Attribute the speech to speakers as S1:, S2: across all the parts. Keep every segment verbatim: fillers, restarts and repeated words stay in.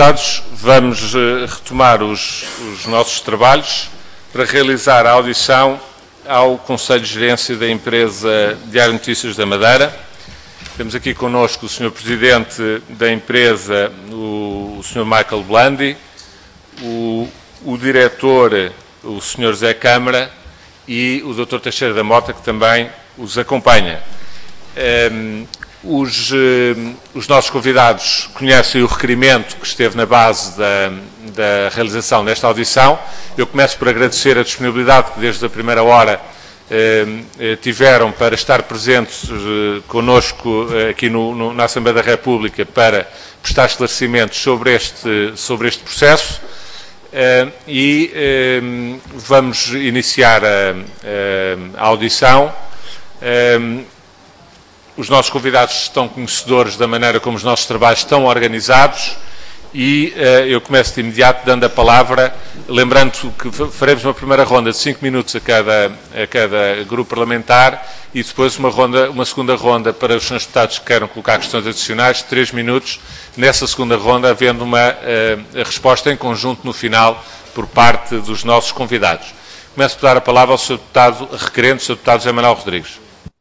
S1: Deputados, vamos uh, retomar os, os nossos trabalhos para realizar a audição ao Conselho de Gerência da empresa Diário Notícias da Madeira. Temos aqui connosco o senhor Presidente da empresa, o, o senhor Michael Blandi, o, o Diretor, o senhor Zé Câmara, e o doutor Teixeira da Mota, que também os acompanha. Um, os, uh, os nossos convidados conhecem o requerimento que esteve na base da, da realização desta audição. Eu começo por agradecer a disponibilidade que desde a primeira hora uh, tiveram para estar presentes uh, connosco uh, aqui no, no, na Assembleia da República para prestar esclarecimentos sobre este, sobre este processo. Uh, e uh, vamos iniciar a, a, a audição. Uh, os nossos convidados estão conhecedores da maneira como os nossos trabalhos estão organizados e uh, eu começo de imediato dando a palavra, lembrando que faremos uma primeira ronda de cinco minutos a cada, a cada grupo parlamentar e depois uma, ronda, uma segunda ronda para os senhores deputados que queiram colocar questões adicionais, de três minutos, nessa segunda ronda havendo uma uh, resposta em conjunto no final por parte dos nossos convidados. Começo por dar a palavra ao senhor deputado requerente, o senhor deputado José Manuel Rodrigues.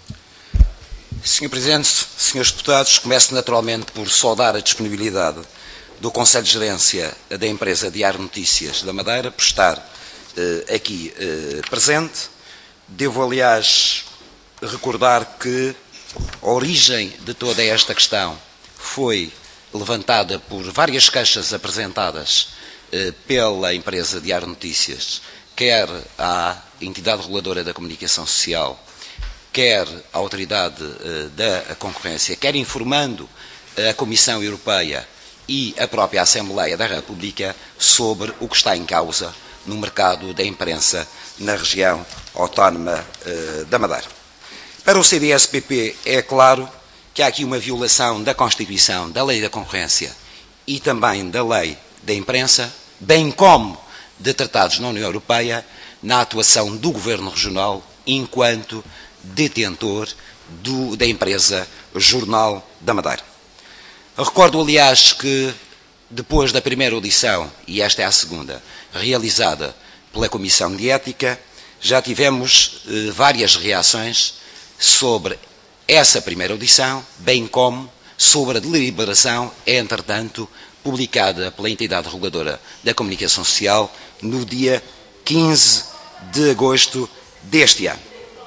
S2: senhor Presidente, senhores deputados, começo naturalmente por saudar a disponibilidade do Conselho de Gerência da empresa Diário Notícias da Madeira por estar uh, aqui uh, presente. Devo, aliás, recordar que a origem de toda esta questão foi levantada por várias queixas apresentadas uh, pela empresa Diário Notícias, quer à entidade reguladora da comunicação social, quer à autoridade uh, da concorrência, quer informando a Comissão Europeia e a própria Assembleia da República sobre o que está em causa no mercado da imprensa na região autónoma uh, da Madeira. Para o C D S P P é claro que há aqui uma violação da Constituição, da Lei da Concorrência e também da Lei da Imprensa, bem como de tratados na União Europeia, na atuação do Governo Regional enquanto detentor do, da empresa Jornal da Madeira. Recordo, aliás, que depois da primeira audição, e esta é a segunda, realizada pela Comissão de Ética, já tivemos eh, várias reações sobre essa primeira audição, bem como sobre a deliberação, entretanto, publicada pela entidade reguladora da comunicação social no dia quinze de agosto deste ano.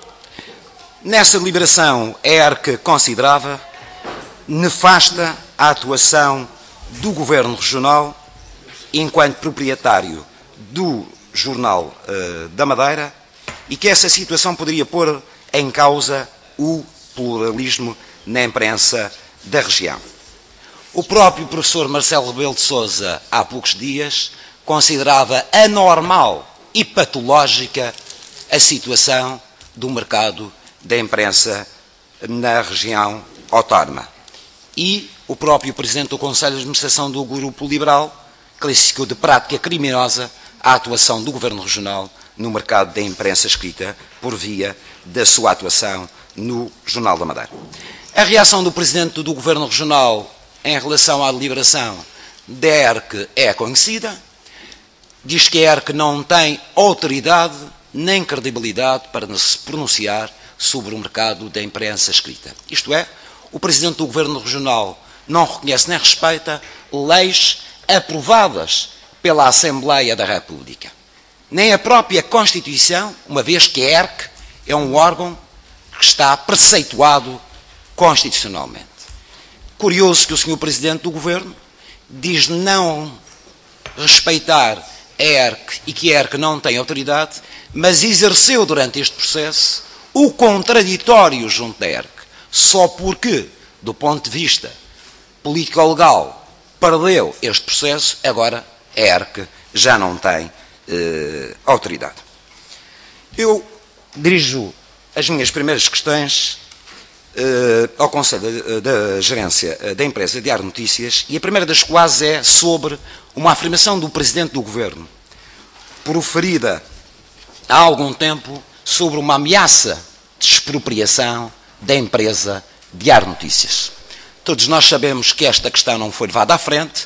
S2: Nessa deliberação, a E R C considerava nefasta a atuação do Governo Regional enquanto proprietário do Jornal uh, da Madeira e que essa situação poderia pôr em causa o pluralismo na imprensa da região. O próprio professor Marcelo Rebelo de Sousa, há poucos dias, considerava anormal e patológica a situação do mercado da imprensa na região autónoma. E o próprio Presidente do Conselho de Administração do Grupo Liberal classificou de prática criminosa a atuação do Governo Regional no mercado da imprensa escrita por via da sua atuação no Jornal da Madeira. A reação do Presidente do Governo Regional em relação à deliberação da E R C é conhecida. Diz que a E R C não tem autoridade nem credibilidade para se pronunciar sobre o mercado da imprensa escrita. Isto é, o Presidente do Governo Regional não reconhece nem respeita leis aprovadas pela Assembleia da República, nem a própria Constituição, uma vez que a E R C é um órgão que está preceituado constitucionalmente. Curioso que o senhor Presidente do Governo diz não respeitar a E R C e que a E R C não tem autoridade, mas exerceu durante este processo o contraditório junto da E R C, só porque, do ponto de vista político-legal, perdeu este processo, agora a E R C já não tem eh, autoridade. Eu dirijo as minhas primeiras questões eh, ao Conselho da Gerência da empresa Diário Notícias e a primeira das quais é sobre uma afirmação do Presidente do Governo, proferida há algum tempo, sobre uma ameaça de expropriação da empresa Diário Notícias. Todos nós sabemos que esta questão não foi levada à frente,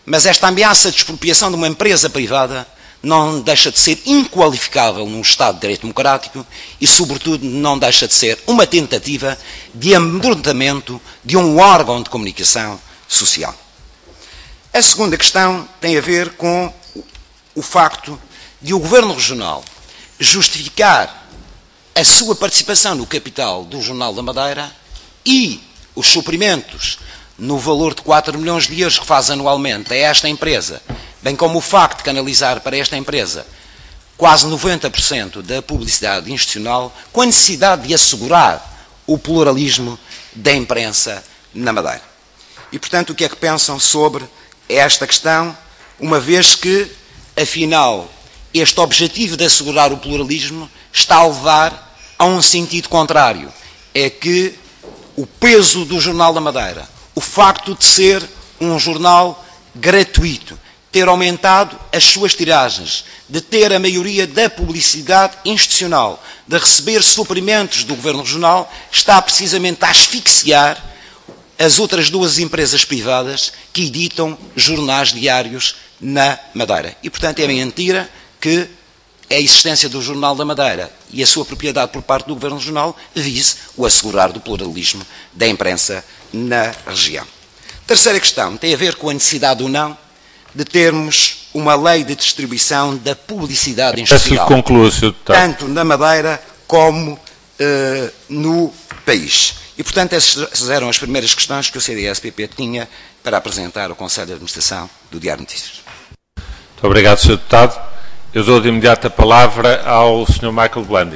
S2: mas esta ameaça de expropriação de uma empresa privada não deixa de ser inqualificável num Estado de Direito Democrático e, sobretudo, não deixa de ser uma tentativa de amedrontamento de um órgão de comunicação social. A segunda questão tem a ver com o facto de o Governo Regional justificar a sua participação no capital do Jornal da Madeira e os suprimentos no valor de quatro milhões de euros que faz anualmente a esta empresa, bem como o facto de canalizar para esta empresa quase noventa por cento da publicidade institucional, com a necessidade de assegurar o pluralismo da imprensa na Madeira. E, portanto, o que é que pensam sobre esta questão, uma vez que, afinal, este objetivo de assegurar o pluralismo está a levar a um sentido contrário, é que o peso do Jornal da Madeira, o facto de ser um jornal gratuito, ter aumentado as suas tiragens, de ter a maioria da publicidade institucional, de receber suprimentos do Governo Regional, está precisamente a asfixiar as outras duas empresas privadas que editam jornais diários na Madeira. E, portanto, é mentira que a existência do Jornal da Madeira e a sua propriedade por parte do Governo Regional vise o assegurar do pluralismo da imprensa na região. Terceira questão tem a ver com a necessidade ou não de termos uma lei de distribuição da publicidade institucional,
S1: conclua, senhor Deputado,
S2: tanto na Madeira como uh, no país. E, portanto, essas eram as primeiras questões que o C D S P P tinha para apresentar ao Conselho de Administração do Diário de Notícias.
S1: Muito obrigado, senhor Deputado. Eu dou de imediato a palavra ao senhor Michael Blandi.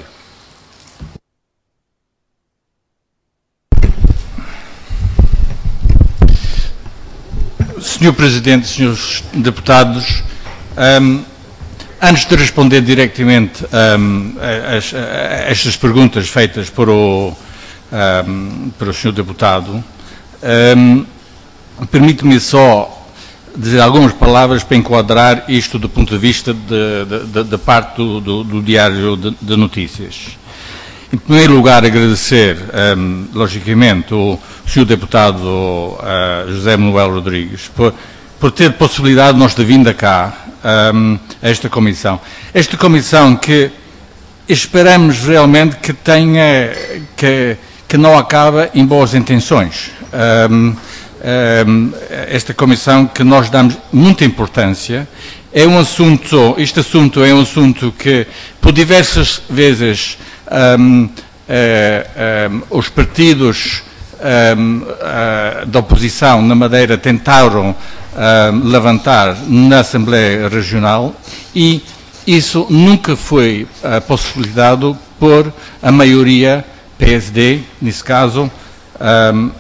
S3: senhor Presidente, senhores Deputados, um, antes de responder diretamente um, a, a, a estas perguntas feitas por o, um, por o senhor Deputado, um, permite-me só dizer algumas palavras para enquadrar isto do ponto de vista da parte do, do, do Diário de, de Notícias. Em primeiro lugar, agradecer, um, logicamente, o senhor Deputado uh, José Manuel Rodrigues por, por ter possibilidade de nós de vinda cá um, a esta comissão. Esta comissão que esperamos realmente que tenha, que, que não acaba em boas intenções. Um, um, esta comissão que nós damos muita importância. É um assunto, este assunto é um assunto que, por diversas vezes, Um, uh, um, os partidos um, uh, da oposição na Madeira tentaram uh, levantar na Assembleia Regional e isso nunca foi uh, possibilitado por a maioria P S D, nesse caso, um, um,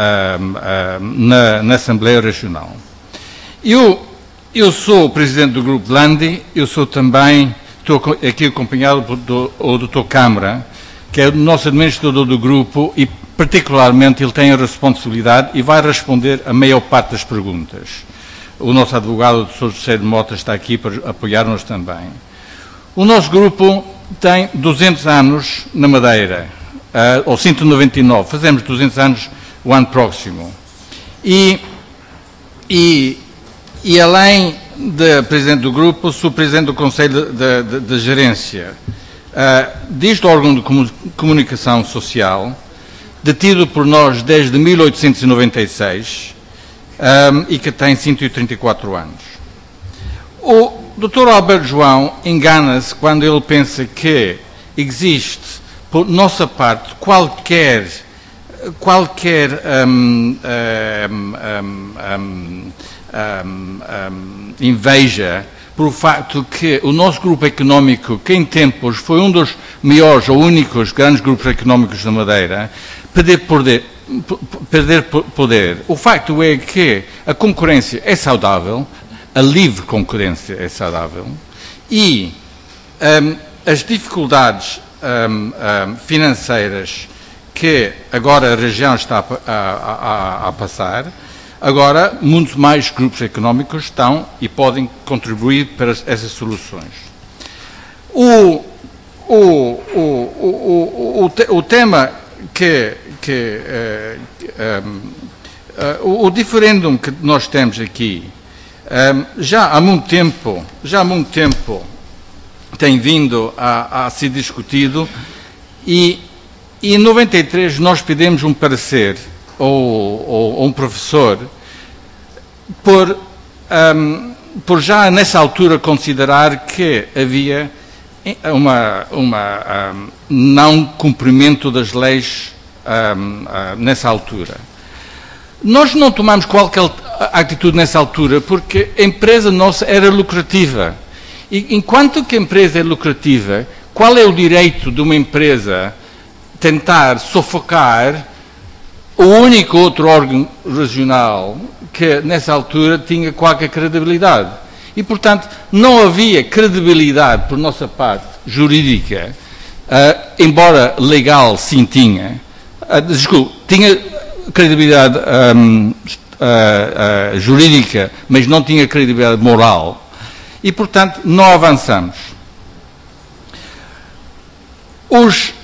S3: um, na, na Assembleia Regional. Eu, eu sou o Presidente do Grupo Blandi, eu sou também... Estou aqui acompanhado do, do doutor Câmara, que é o nosso administrador do grupo e, particularmente, ele tem a responsabilidade e vai responder a maior parte das perguntas. O nosso advogado, o doutor José de Mota, está aqui para apoiar-nos também. O nosso grupo tem duzentos anos na Madeira, uh, ou cento e noventa e nove, fazemos duzentos anos o ano próximo. E, e, e além de Presidente do Grupo, sou Presidente do Conselho de, de, de Gerência uh, deste órgão de comunicação social, detido por nós desde mil oitocentos e noventa e seis um, e que tem cento e trinta e quatro anos. O doutor Alberto João engana-se quando ele pensa que existe, por nossa parte, qualquer, qualquer um, um, um, um, Um, um, inveja por facto que o nosso grupo económico, que em tempos foi um dos maiores ou únicos grandes grupos económicos da Madeira, perder poder, perder poder. O facto é que a concorrência é saudável, a livre concorrência é saudável e um, as dificuldades um, um, financeiras que agora a região está a, a, a, a passar, agora, muitos mais grupos económicos estão e podem contribuir para essas soluções. O, o, o, o, o, o tema que, que uh, um, uh, o, o diferendo que nós temos aqui um, já há muito tempo, já há muito tempo tem vindo a, a ser discutido e, e em noventa e três nós pedimos um parecer ou, ou, ou um professor por, um, por já nessa altura considerar que havia uma, uma um, não cumprimento das leis um, uh, nessa altura. Nós não tomamos qualquer atitude nessa altura porque a empresa nossa era lucrativa. E enquanto que a empresa é lucrativa, qual é o direito de uma empresa tentar sufocar o único outro órgão regional que nessa altura tinha qualquer credibilidade? E, portanto, não havia credibilidade por nossa parte jurídica, uh, embora legal sim tinha. Uh, desculpe, tinha credibilidade um, uh, uh, jurídica, mas não tinha credibilidade moral. E, portanto, não avançamos. Os,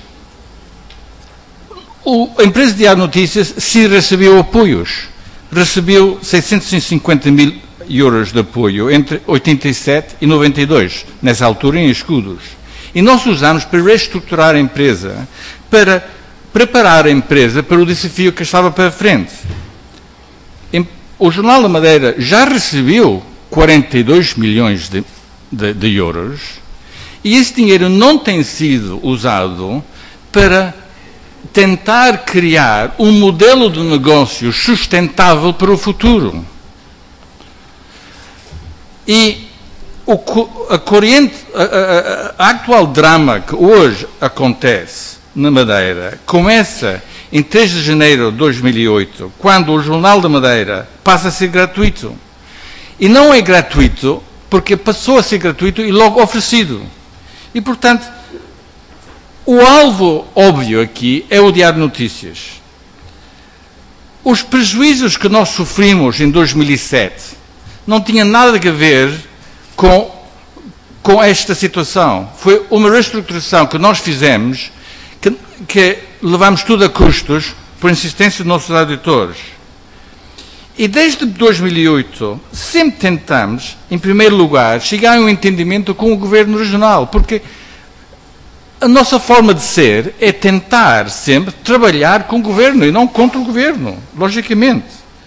S3: o, a empresa de Diário de Notícias se recebeu apoios. Recebeu seiscentos e cinquenta mil euros de apoio entre oitenta e sete e noventa e dois, nessa altura em escudos. E nós usamos para reestruturar a empresa, para preparar a empresa para o desafio que estava para frente. O Jornal da Madeira já recebeu quarenta e dois milhões de, de, de euros e esse dinheiro não tem sido usado para tentar criar um modelo de negócio sustentável para o futuro. E o, a corrente, a, a, a atual drama que hoje acontece na Madeira começa em três de janeiro de dois mil e oito, quando o Jornal da Madeira passa a ser gratuito. E não é gratuito porque passou a ser gratuito e logo oferecido. E, portanto, o alvo óbvio aqui é o Diário de Notícias. Os prejuízos que nós sofrimos em dois mil e sete não tinham nada a ver com, com esta situação. Foi uma reestruturação que nós fizemos que, que levamos tudo a custos por insistência dos nossos auditores. E desde dois mil e oito sempre tentamos, em primeiro lugar, chegar a um entendimento com o Governo Regional, porque a nossa forma de ser é tentar sempre trabalhar com o Governo e não contra o Governo, logicamente.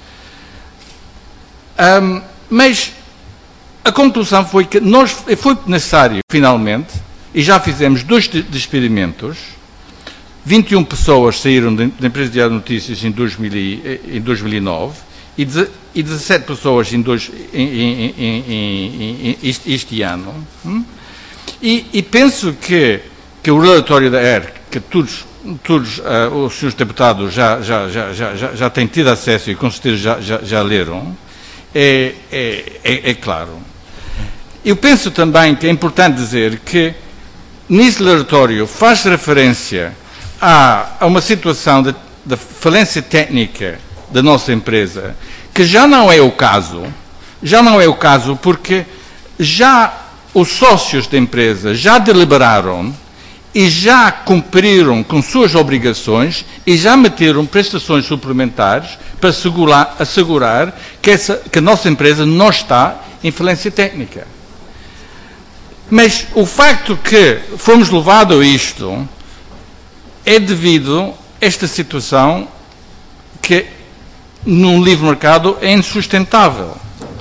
S3: Um, mas a conclusão foi que nós, foi necessário, finalmente, e já fizemos dois despedimentos, vinte e uma pessoas saíram da empresa de Diário de Notícias em, dois mil e, em dois mil e nove e, e dezassete pessoas em dois, em, em, em, em, este, este ano. Hum? E, e penso que, que o relatório da E R C, que todos, todos uh, os senhores deputados já, já, já, já, já, já têm tido acesso e com certeza já, já, já leram, é, é, é, é claro. Eu penso também que é importante dizer que nesse relatório faz referência a, a uma situação de, de falência técnica da nossa empresa, que já não é o caso, já não é o caso porque já os sócios da empresa já deliberaram e já cumpriram com suas obrigações e já meteram prestações suplementares para assegurar, assegurar que, essa, que a nossa empresa não está em falência técnica. Mas o facto que fomos levados a isto é devido a esta situação que num livre mercado é insustentável.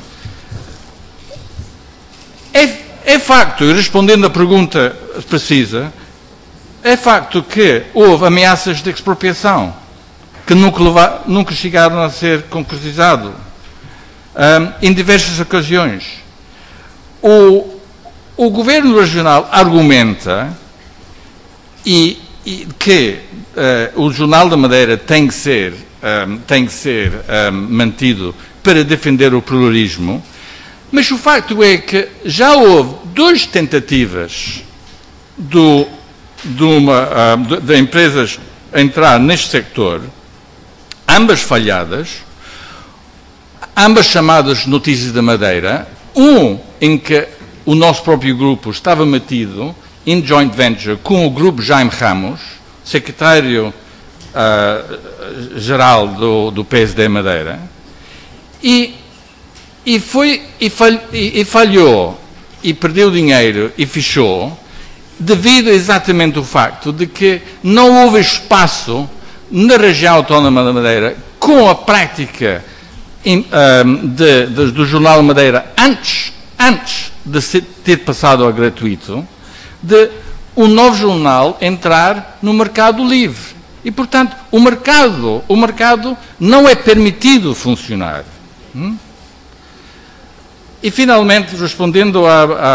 S3: É, é facto, e respondendo à pergunta precisa, é facto que houve ameaças de expropriação que nunca, leva, nunca chegaram a ser concretizadas um, em diversas ocasiões. O, o Governo Regional argumenta e, e que uh, o Jornal da Madeira tem que ser, um, tem que ser um, mantido para defender o pluralismo, mas o facto é que já houve duas tentativas do, de, uma, uh, de, de empresas entrar neste sector, ambas falhadas, ambas chamadas Notícias da Madeira, um em que o nosso próprio grupo estava metido em joint venture com o grupo Jaime Ramos, secretário uh, geral do, do P S D Madeira, e e, foi, e, falh, e, e falhou, e perdeu dinheiro e fechou, devido exatamente ao facto de que não houve espaço na região autónoma da Madeira, com a prática in, um, de, de, do Jornal Madeira, antes, antes de ser, ter passado ao gratuito, de um novo jornal entrar no mercado livre. E, portanto, o mercado, o mercado não é permitido funcionar. Hum? E, finalmente, respondendo à, à,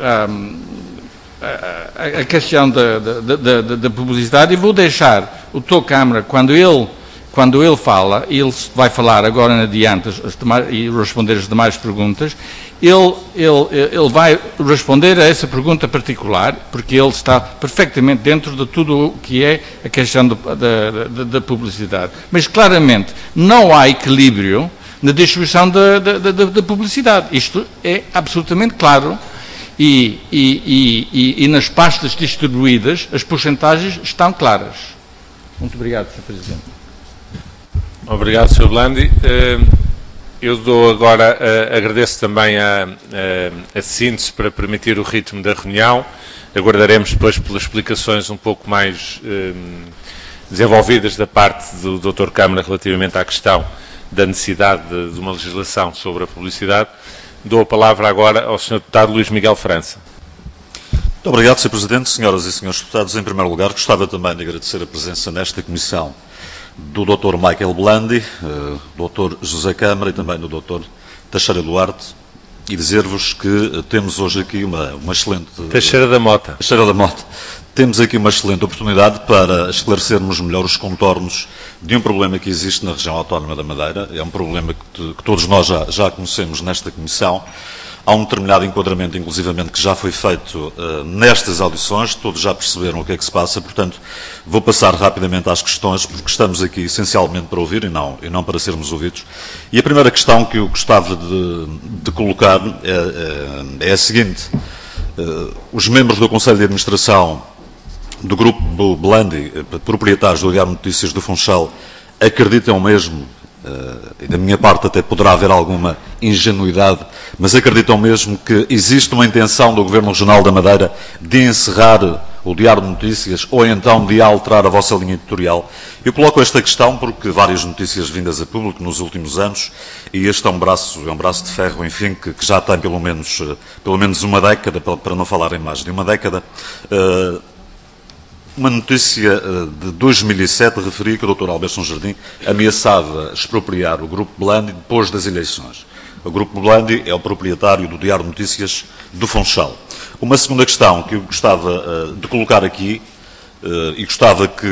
S3: à, à questão da, da, da, da publicidade, e vou deixar o doutor Câmara, quando ele, quando ele fala, ele vai falar agora em adiante as demais, e responder as demais perguntas, ele, ele, ele vai responder a essa pergunta particular, porque ele está perfeitamente dentro de tudo o que é a questão do, da, da, da publicidade. Mas, claramente, não há equilíbrio na distribuição da, da, da, da publicidade. Isto é absolutamente claro. E, e, e, e, e nas pastas distribuídas as porcentagens estão claras. Muito obrigado, senhor Presidente.
S1: Obrigado, senhor Blandi. Eu dou agora, agradeço também a, a, a síntese para permitir o ritmo da reunião. Aguardaremos depois pelas explicações um pouco mais desenvolvidas da parte do doutor Câmara relativamente à questão da necessidade de, de uma legislação sobre a publicidade. Dou a palavra agora ao senhor deputado Luís Miguel França.
S4: Muito obrigado, senhor Presidente. Senhoras e senhores deputados, em primeiro lugar, gostava também de agradecer a presença nesta comissão do doutor Michael Blandi, do doutor José Câmara e também do doutor Teixeira Duarte, e dizer-vos que temos hoje aqui uma, uma excelente...
S1: Teixeira da Mota.
S4: Teixeira da Mota. Temos aqui uma excelente oportunidade para esclarecermos melhor os contornos de um problema que existe na região autónoma da Madeira. É um problema que, que todos nós já, já conhecemos nesta comissão. Há um determinado enquadramento, inclusivamente, que já foi feito uh, nestas audições. Todos já perceberam o que é que se passa. Portanto, vou passar rapidamente às questões, porque estamos aqui essencialmente para ouvir e não, e não para sermos ouvidos. E a primeira questão que eu gostava de, de colocar é, é, é a seguinte. Uh, os membros do Conselho de Administração do Grupo Blandi, proprietários do Diário Notícias do Funchal, acreditam mesmo, e da minha parte até poderá haver alguma ingenuidade, mas acreditam mesmo que existe uma intenção do Governo Regional da Madeira de encerrar o Diário de Notícias ou então de alterar a vossa linha editorial? Eu coloco esta questão porque várias notícias vindas a público nos últimos anos, e este é um braço, é um braço de ferro, enfim, que, que já tem pelo menos, pelo menos uma década, para não falar em mais de uma década. Uh, Uma notícia de dois mil e sete referia que o doutor Alberto São Jardim ameaçava expropriar o Grupo Blandi depois das eleições. O Grupo Blandi é o proprietário do Diário de Notícias do Funchal. Uma segunda questão que eu gostava de colocar aqui, e gostava que,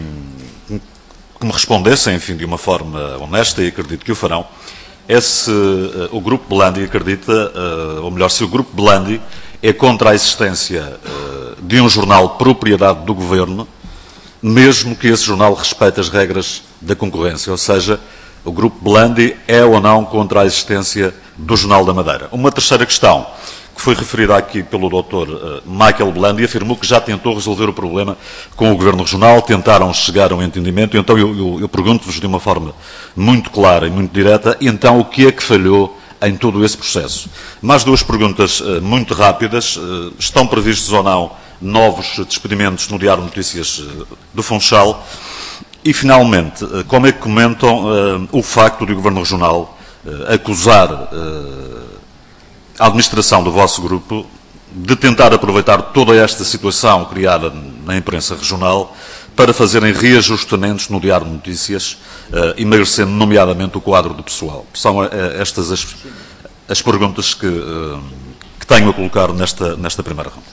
S4: que me respondessem, enfim, de uma forma honesta, e acredito que o farão, é se o Grupo Blandi acredita, ou melhor, se o Grupo Blandi é contra a existência uh, de um jornal propriedade do Governo, mesmo que esse jornal respeite as regras da concorrência, ou seja, o Grupo Blandi é ou não contra a existência do Jornal da Madeira. Uma terceira questão, que foi referida aqui pelo doutor uh, Michael Blandi, afirmou que já tentou resolver o problema com o Governo Regional, tentaram chegar a um entendimento, então eu, eu, eu pergunto-vos de uma forma muito clara e muito direta, então o que é que falhou em todo esse processo? Mais duas perguntas uh, muito rápidas. Uh, estão previstos ou não novos despedimentos no Diário de Notícias uh, do Funchal? E, finalmente, uh, como é que comentam uh, o facto de o Governo Regional uh, acusar uh, a administração do vosso grupo de tentar aproveitar toda esta situação criada na imprensa regional para fazerem reajustamentos no Diário de Notícias, uh, emagrecendo nomeadamente o quadro do pessoal? São uh, estas as, as perguntas que, uh, que tenho a colocar nesta, nesta primeira ronda.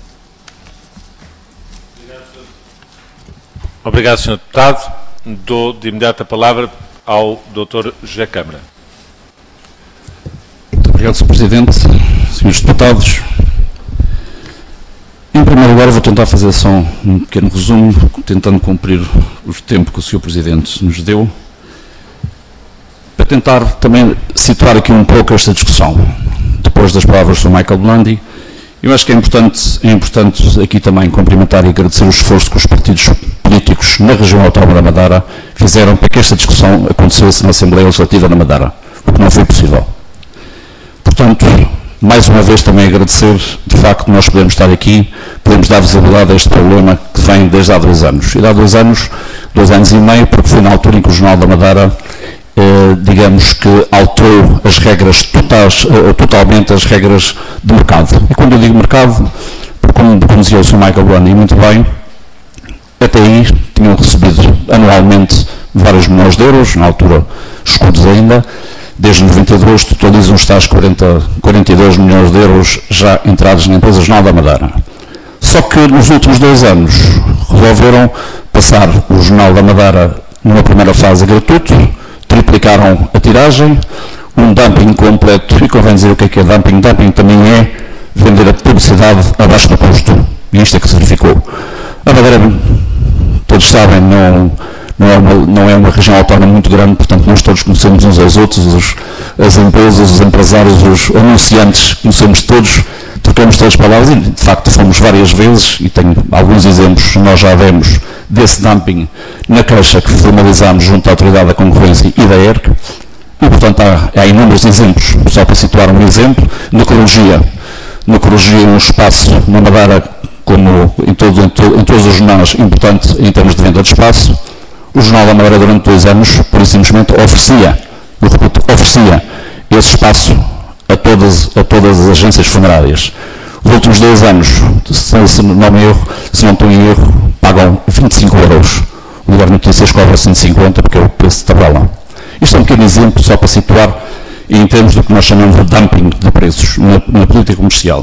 S1: Obrigado, senhor Deputado. Dou de imediato a palavra ao doutor José Câmara.
S5: Muito obrigado, senhor Presidente. Senhores Deputados, em primeiro lugar, vou tentar fazer só um pequeno resumo, tentando cumprir o tempo que o senhor Presidente nos deu, para tentar também situar aqui um pouco esta discussão. Depois das palavras do Michael Blandi, eu acho que é importante, é importante aqui também cumprimentar e agradecer o esforço que os partidos políticos na região autónoma da Madeira fizeram para que esta discussão acontecesse na Assembleia Legislativa da Madeira, o que não foi possível. Portanto, mais uma vez também agradecer, de facto, nós podemos estar aqui, podemos dar visibilidade a este problema que vem desde há dois anos. E há dois anos, dois anos e meio, porque foi na altura em que o Jornal da Madeira, eh, digamos que alterou as regras totais, eh, totalmente as regras de mercado. E quando eu digo mercado, como, como dizia o senhor Michael Brandi muito bem, até aí tinham recebido anualmente vários milhões de euros, na altura escudos ainda, desde noventa e dois totalizam os tais quarenta, quarenta e dois milhões de euros já entrados na empresa Jornal da Madeira. Só que nos últimos dois anos resolveram passar o Jornal da Madeira numa primeira fase gratuito, triplicaram a tiragem, um dumping completo, e convém dizer o que é que é dumping. Dumping também é vender a publicidade abaixo do custo, e isto é que se verificou. A Madeira, todos sabem, não, não, é uma, não é uma região autónoma muito grande, portanto nós todos conhecemos uns aos outros, os, as empresas, os empresários, os anunciantes, conhecemos todos, trocamos todas as palavras e de facto fomos várias vezes, e tenho alguns exemplos, nós já demos desse dumping na queixa que formalizámos junto à Autoridade da Concorrência e da E R C, e portanto há, há inúmeros exemplos, só para situar um exemplo, na ecologia, na ecologia um espaço na Madeira, como em, todo, em, to, em todos os jornais, importante em termos de venda de espaço. O Jornal da Madeira durante dois anos, por simplesmente, oferecia, eu repito, oferecia esse espaço a todas, a todas as agências funerárias. Os últimos dois anos, se, se, não, me erro, se não estou em erro, pagam vinte e cinco euros. O Diário de Notícias cobra cento e cinquenta, porque é o preço de tabela. Isto é um pequeno exemplo, só para situar, em termos do que nós chamamos de dumping de preços na, na política comercial.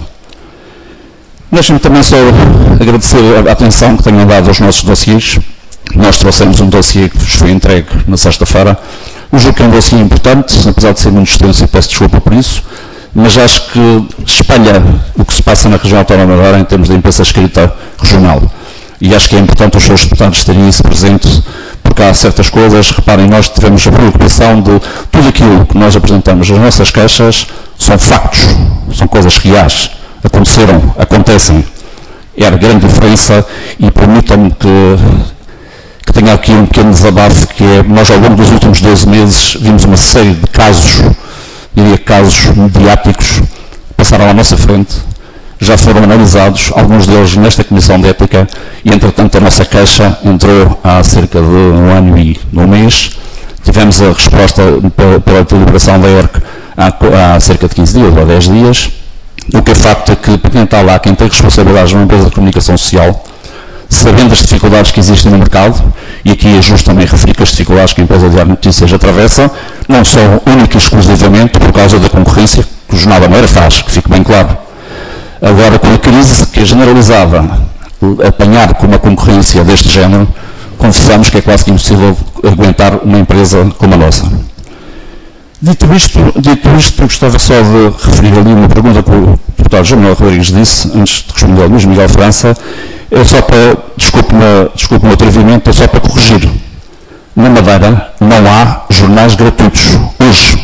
S5: Deixem-me também só agradecer a atenção que tenham dado aos nossos dossiês. Nós trouxemos um dossiê que vos foi entregue na sexta-feira. Eu julgo que é um dossiê importante, apesar de ser muito extenso, e peço desculpa por isso, mas acho que espelha o que se passa na região autónoma da Madeira em termos de imprensa escrita regional. E acho que é importante os seus deputados terem isso presente, porque há certas coisas, reparem, nós tivemos a preocupação de tudo aquilo que nós apresentamos, as nossas queixas, são factos, são coisas reais. Aconteceram, acontecem. Era grande diferença e permitam-me que, que tenha aqui um pequeno desabafo, que é, nós ao longo dos últimos doze meses vimos uma série de casos, diria casos mediáticos, passaram à nossa frente, já foram analisados, alguns deles nesta Comissão de Ética, e entretanto a nossa queixa entrou há cerca de um ano e um mês, tivemos a resposta pela deliberação da E R C há, há cerca de quinze dias ou dez dias. O que é facto é que, para quem está lá, quem tem responsabilidades numa empresa de comunicação social, sabendo as dificuldades que existem no mercado, e aqui é justo também referir que as dificuldades que a empresa de Diário de Notícias atravessa, não são única e exclusivamente por causa da concorrência que o Jornal da Madeira faz, que fique bem claro. Agora, com a crise que é generalizada, apanhar com uma concorrência deste género, confessamos que é quase que impossível aguentar uma empresa como a nossa. Dito isto, dito isto, gostava só de referir ali uma pergunta que o deputado João Manuel Rodrigues disse, antes de responder ao Luís Miguel França, é só para, desculpe-me desculpe o atrevimento, é só para corrigir. Na Madeira não há jornais gratuitos, hoje.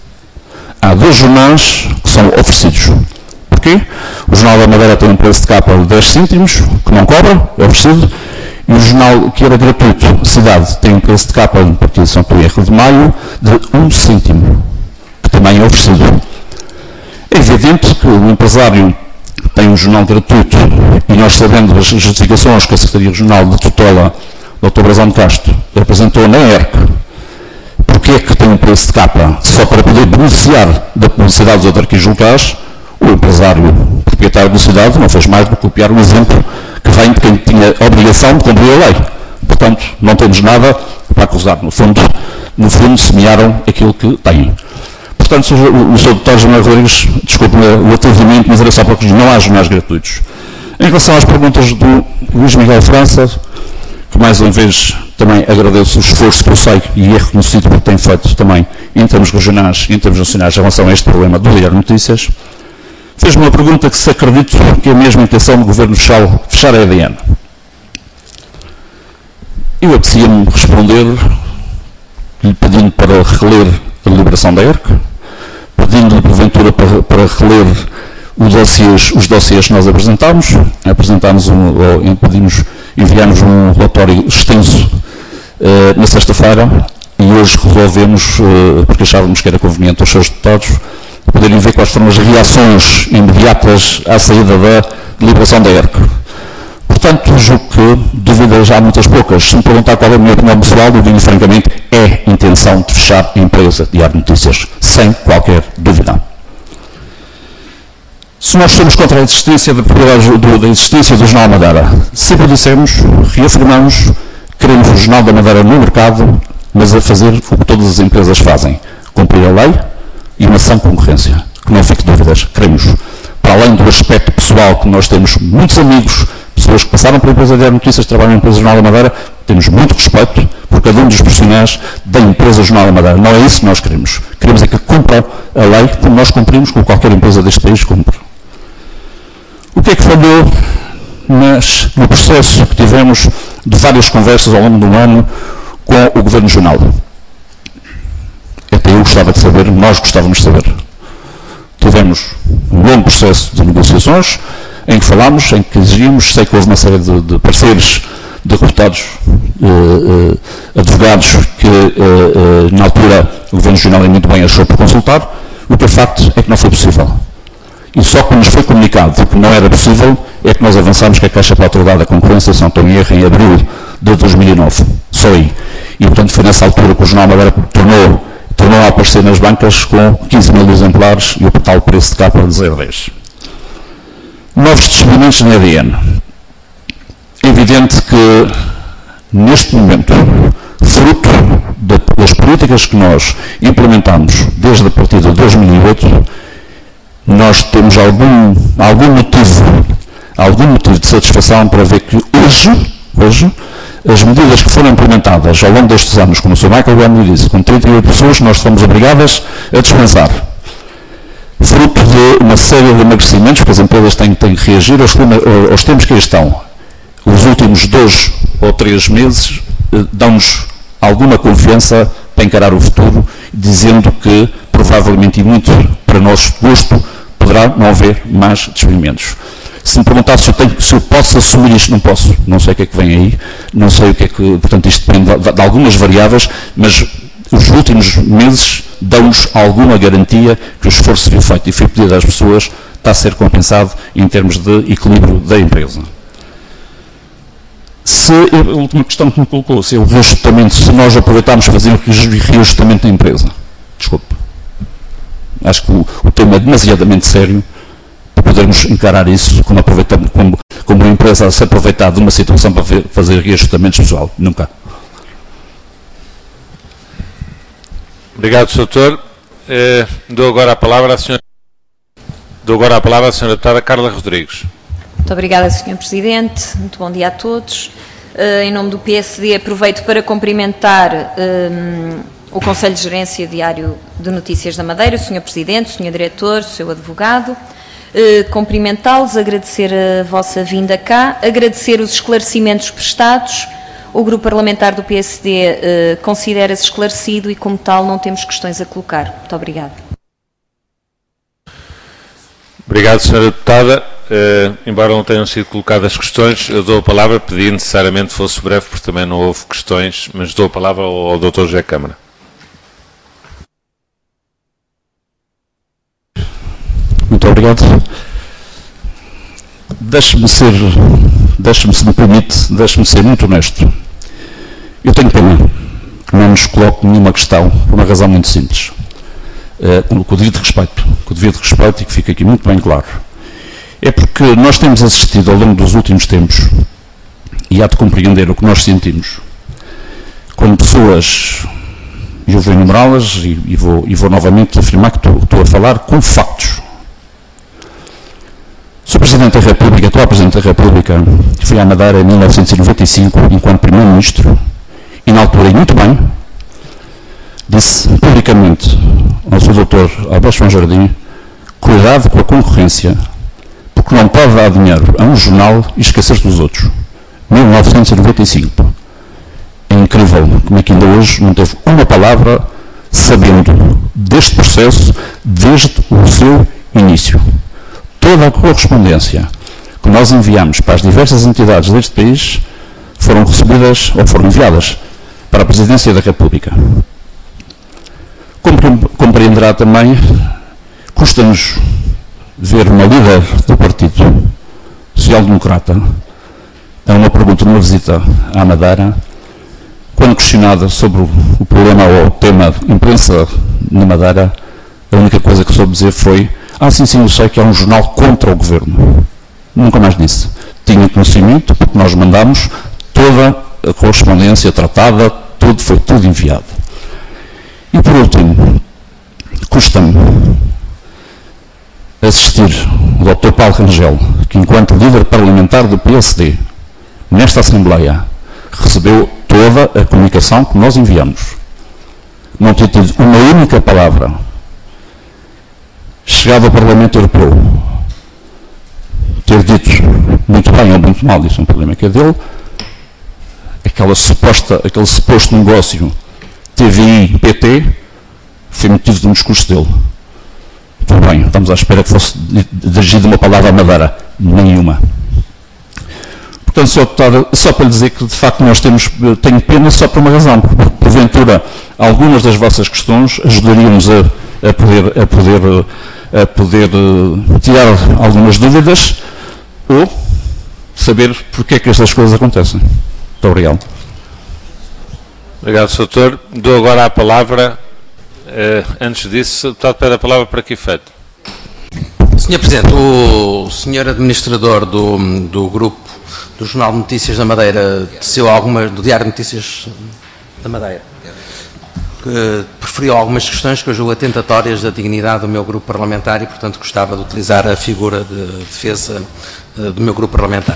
S5: Há dois jornais que são oferecidos. Porquê? O Jornal da Madeira tem um preço de capa de dez cêntimos, que não cobra, é oferecido, e o jornal que era gratuito, Cidade, tem um preço de capa, a partir de São Pierre de Maio, de um cêntimo, que também é oferecido. É evidente que o empresário tem um jornal gratuito, e nós sabendo as justificações que a Secretaria Regional de Tutela, doutor Brazão de Castro, apresentou na E R C, porque é que tem um preço de capa? Só para poder beneficiar da publicidade dos autarquias locais, o empresário proprietário da cidade não fez mais do que copiar um exemplo que vem de quem tinha a obrigação de cumprir a lei. Portanto, não temos nada para acusar. No fundo, no fundo semearam aquilo que têm. Portanto, o, o senhor deputado João Rodrigues, desculpe-me o atrevimento, mas era só para que não há jornais gratuitos. Em relação às perguntas do Luís Miguel França, que mais uma vez também agradeço o esforço que eu sei e é reconhecido porque tem feito também em termos regionais e em termos nacionais em relação a este problema do Diário de Notícias, fez-me uma pergunta que se acredito que é a mesma intenção do Governo fechar, fechar a E D N. Eu apetecia-me responder, lhe pedindo para reler a deliberação da E R C, pedindo-lhe porventura para, para reler os dossiês, os dossiês que nós apresentámos, apresentámos um, ou pedimos, enviámos um relatório extenso uh, na sexta-feira e hoje resolvemos, uh, porque achávamos que era conveniente aos seus deputados, poderem ver quais foram as reações imediatas à saída da deliberação da E R C. Portanto, julgo que dúvidas há muitas poucas. Se me perguntar qual é a minha opinião pessoal, eu digo francamente, é a intenção de fechar a empresa Diário Notícias, sem qualquer dúvida. Se nós somos contra a existência da, do, da existência do Jornal da Madeira, sempre dissemos, reafirmamos, queremos o Jornal da Madeira no mercado, mas a fazer o que todas as empresas fazem, cumprir a lei e uma sã concorrência. Que não fique dúvidas, queremos, para além do aspecto pessoal que nós temos muitos amigos, pessoas que passaram pela empresa Diário Notícias, trabalham na empresa Jornal da Madeira, temos muito respeito por cada um dos profissionais da empresa Jornal da Madeira. Não é isso que nós queremos. Queremos é que cumpram a lei como nós cumprimos, como qualquer empresa deste país cumpre. O que é que falhou mas, no processo que tivemos de várias conversas ao longo do ano com o Governo Regional? Até eu gostava de saber, nós gostávamos de saber. Tivemos um longo processo de negociações, em que falámos, em que exigimos, sei que houve uma série de, de parceiros, de deputados, eh, eh, advogados, que eh, eh, na altura o Governo Regional muito bem achou por consultar, o que é facto é que não foi possível. E só quando nos foi comunicado que não era possível, é que nós avançámos com a Caixa para a Autoridade da Concorrência, se não estou em erro, em abril de dois mil e nove. Só aí. E, portanto, foi nessa altura que o Jornal Madeira tornou, tornou a aparecer nas bancas com quinze mil exemplares e o tal preço de capa de zero vírgula dez. Novos descobrimentos na A D N. É evidente que, neste momento, fruto das políticas que nós implementamos desde a partir de dois mil e oito, nós temos algum, algum motivo, algum motivo de satisfação para ver que hoje, hoje, as medidas que foram implementadas ao longo destes anos, como o senhor Michael Graham disse, com trinta e oito pessoas, nós fomos obrigadas a dispensar. Fruto de uma série de emagrecimentos que as empresas têm, têm que reagir aos, aos tempos que aí estão. Os últimos dois ou três meses eh, dão-nos alguma confiança para encarar o futuro, dizendo que, provavelmente e muito para nosso gosto, poderá não haver mais despedimentos. Se me perguntasse se eu, tenho, se eu posso assumir isto, não posso. Não sei o que é que vem aí, não sei o que é que... Portanto, isto depende de, de algumas variáveis, mas os últimos meses dão-nos alguma garantia que o esforço que foi feito e foi pedido às pessoas está a ser compensado em termos de equilíbrio da empresa. Se, a última questão que me colocou, se é o reajustamento, se nós aproveitarmos fazer o reajustamento da empresa. Desculpe. Acho que o, o tema é demasiadamente sério para podermos encarar isso como, como, como uma empresa a se aproveitar de uma situação para ver, fazer reajustamentos pessoal. Nunca.
S1: Obrigado, senhor Doutor. Eh, dou agora a palavra à senhora, dou agora a palavra à senhora deputada Carla Rodrigues.
S6: Muito obrigada, senhor Presidente. Muito bom dia a todos. Uh, em nome do P S D, aproveito para cumprimentar um, o Conselho de Gerência Diário de Notícias da Madeira, o senhor Presidente, o senhor Diretor, o seu Advogado. Uh, cumprimentá-los, agradecer a vossa vinda cá, agradecer os esclarecimentos prestados. O Grupo Parlamentar do P S D uh, considera-se esclarecido e, como tal, não temos questões a colocar. Muito obrigada.
S1: Obrigado, senhora Deputada. Uh, embora não tenham sido colocadas questões, eu dou a palavra, pedi necessariamente que fosse breve, porque também não houve questões, mas dou a palavra ao, ao doutor José Câmara.
S5: Muito obrigado. Deixe-me ser, deixe-me, se me permite, deixe-me ser muito honesto. Eu tenho pena que não nos coloque nenhuma questão, por uma razão muito simples. Uh, com, com o devido respeito, com o devido respeito e que fica aqui muito bem claro. É porque nós temos assistido ao longo dos últimos tempos, e há de compreender o que nós sentimos, quando pessoas, e eu vou enumerá-las e, e, vou, e vou novamente afirmar que estou, estou a falar com factos. Sou Presidente da República, atual Presidente da República, fui à Madeira em mil novecentos e noventa e cinco, enquanto Primeiro-Ministro, e na altura, e muito bem, disse publicamente ao seu doutor Alberto João Jardim, cuidado com a concorrência, porque não pode dar dinheiro a um jornal e esquecer-se dos outros. mil novecentos e noventa e cinco. É incrível como é que ainda hoje não teve uma palavra sabendo deste processo desde o seu início. Toda a correspondência que nós enviamos para as diversas entidades deste país foram recebidas ou foram enviadas para a Presidência da República. Compreenderá também que custa-nos ver uma líder do Partido Social Democrata a uma pergunta numa visita à Madeira, quando questionada sobre o problema ou o tema imprensa na Madeira, a única coisa que soube dizer foi: ah, sim, sim, eu sei que é um jornal contra o governo. Nunca mais disse. Tinha conhecimento, porque nós mandámos toda a correspondência tratada, tudo, foi tudo enviado. E por último, custa-me assistir o doutor Paulo Rangel, que enquanto líder parlamentar do P S D, nesta Assembleia, recebeu toda a comunicação que nós enviamos. Não ter tido uma única palavra. Chegado ao Parlamento Europeu, ter dito muito bem ou muito mal, isso é um problema que é dele, aquela suposta, aquele suposto negócio T V I-P T foi motivo de um discurso dele. Tudo bem, estamos à espera que fosse dirigida uma palavra à Madeira. Nenhuma. Portanto, senhor Deputado, só para lhe dizer que de facto nós temos, tenho pena só por uma razão, porque porventura algumas das vossas questões ajudariam-nos a, a poder, a poder, a poder uh, tirar algumas dúvidas ou saber porque é que estas coisas acontecem. Muito obrigado.
S1: Obrigado, senhor Doutor. Dou agora a palavra, uh, antes disso, o deputado pede a palavra para que efeito?
S7: senhor Presidente, o senhor Administrador do, do Grupo do Jornal de Notícias da Madeira teceu algumas, do Diário de Notícias da Madeira, que preferiu algumas questões que eu julgo atentatórias da dignidade do meu grupo parlamentar e, portanto, gostava de utilizar a figura de defesa do meu grupo parlamentar.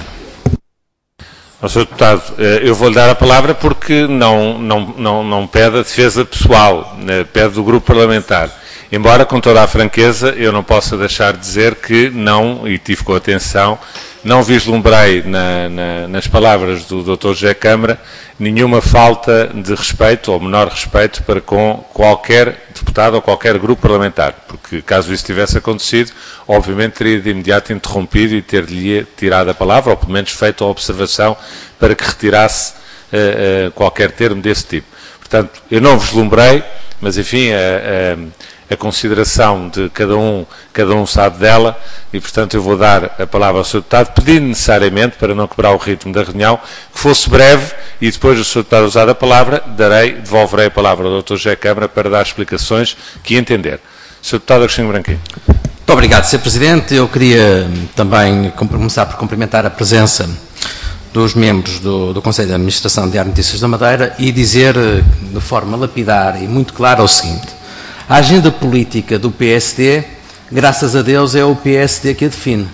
S1: Ao senhor Deputado, eu vou-lhe dar a palavra porque não, não, não, não pede a defesa pessoal, pede do grupo parlamentar. Embora, com toda a franqueza, eu não possa deixar de dizer que não, e tive com atenção, não vislumbrei na, na, nas palavras do doutor José Câmara nenhuma falta de respeito ou menor respeito para com qualquer deputado ou qualquer grupo parlamentar, porque caso isso tivesse acontecido, obviamente teria de imediato interrompido e ter-lhe tirado a palavra, ou pelo menos feito a observação para que retirasse uh, uh, qualquer termo desse tipo. Portanto, eu não vislumbrei, mas enfim, a, a, a consideração de cada um, cada um sabe dela, e portanto eu vou dar a palavra ao senhor Deputado, pedindo necessariamente, para não quebrar o ritmo da reunião, que fosse breve, e depois do senhor Deputado usar a palavra, darei, devolverei a palavra ao doutor José Câmara para dar explicações que entender. senhor Deputado Agostinho Branquinho.
S7: Muito obrigado, senhor Presidente. Eu queria também começar por cumprimentar a presença dos membros do, do Conselho de Administração de Diário de Notícias da Madeira e dizer de forma lapidar e muito clara o seguinte: a agenda política do P S D, graças a Deus, é o P S D que a define.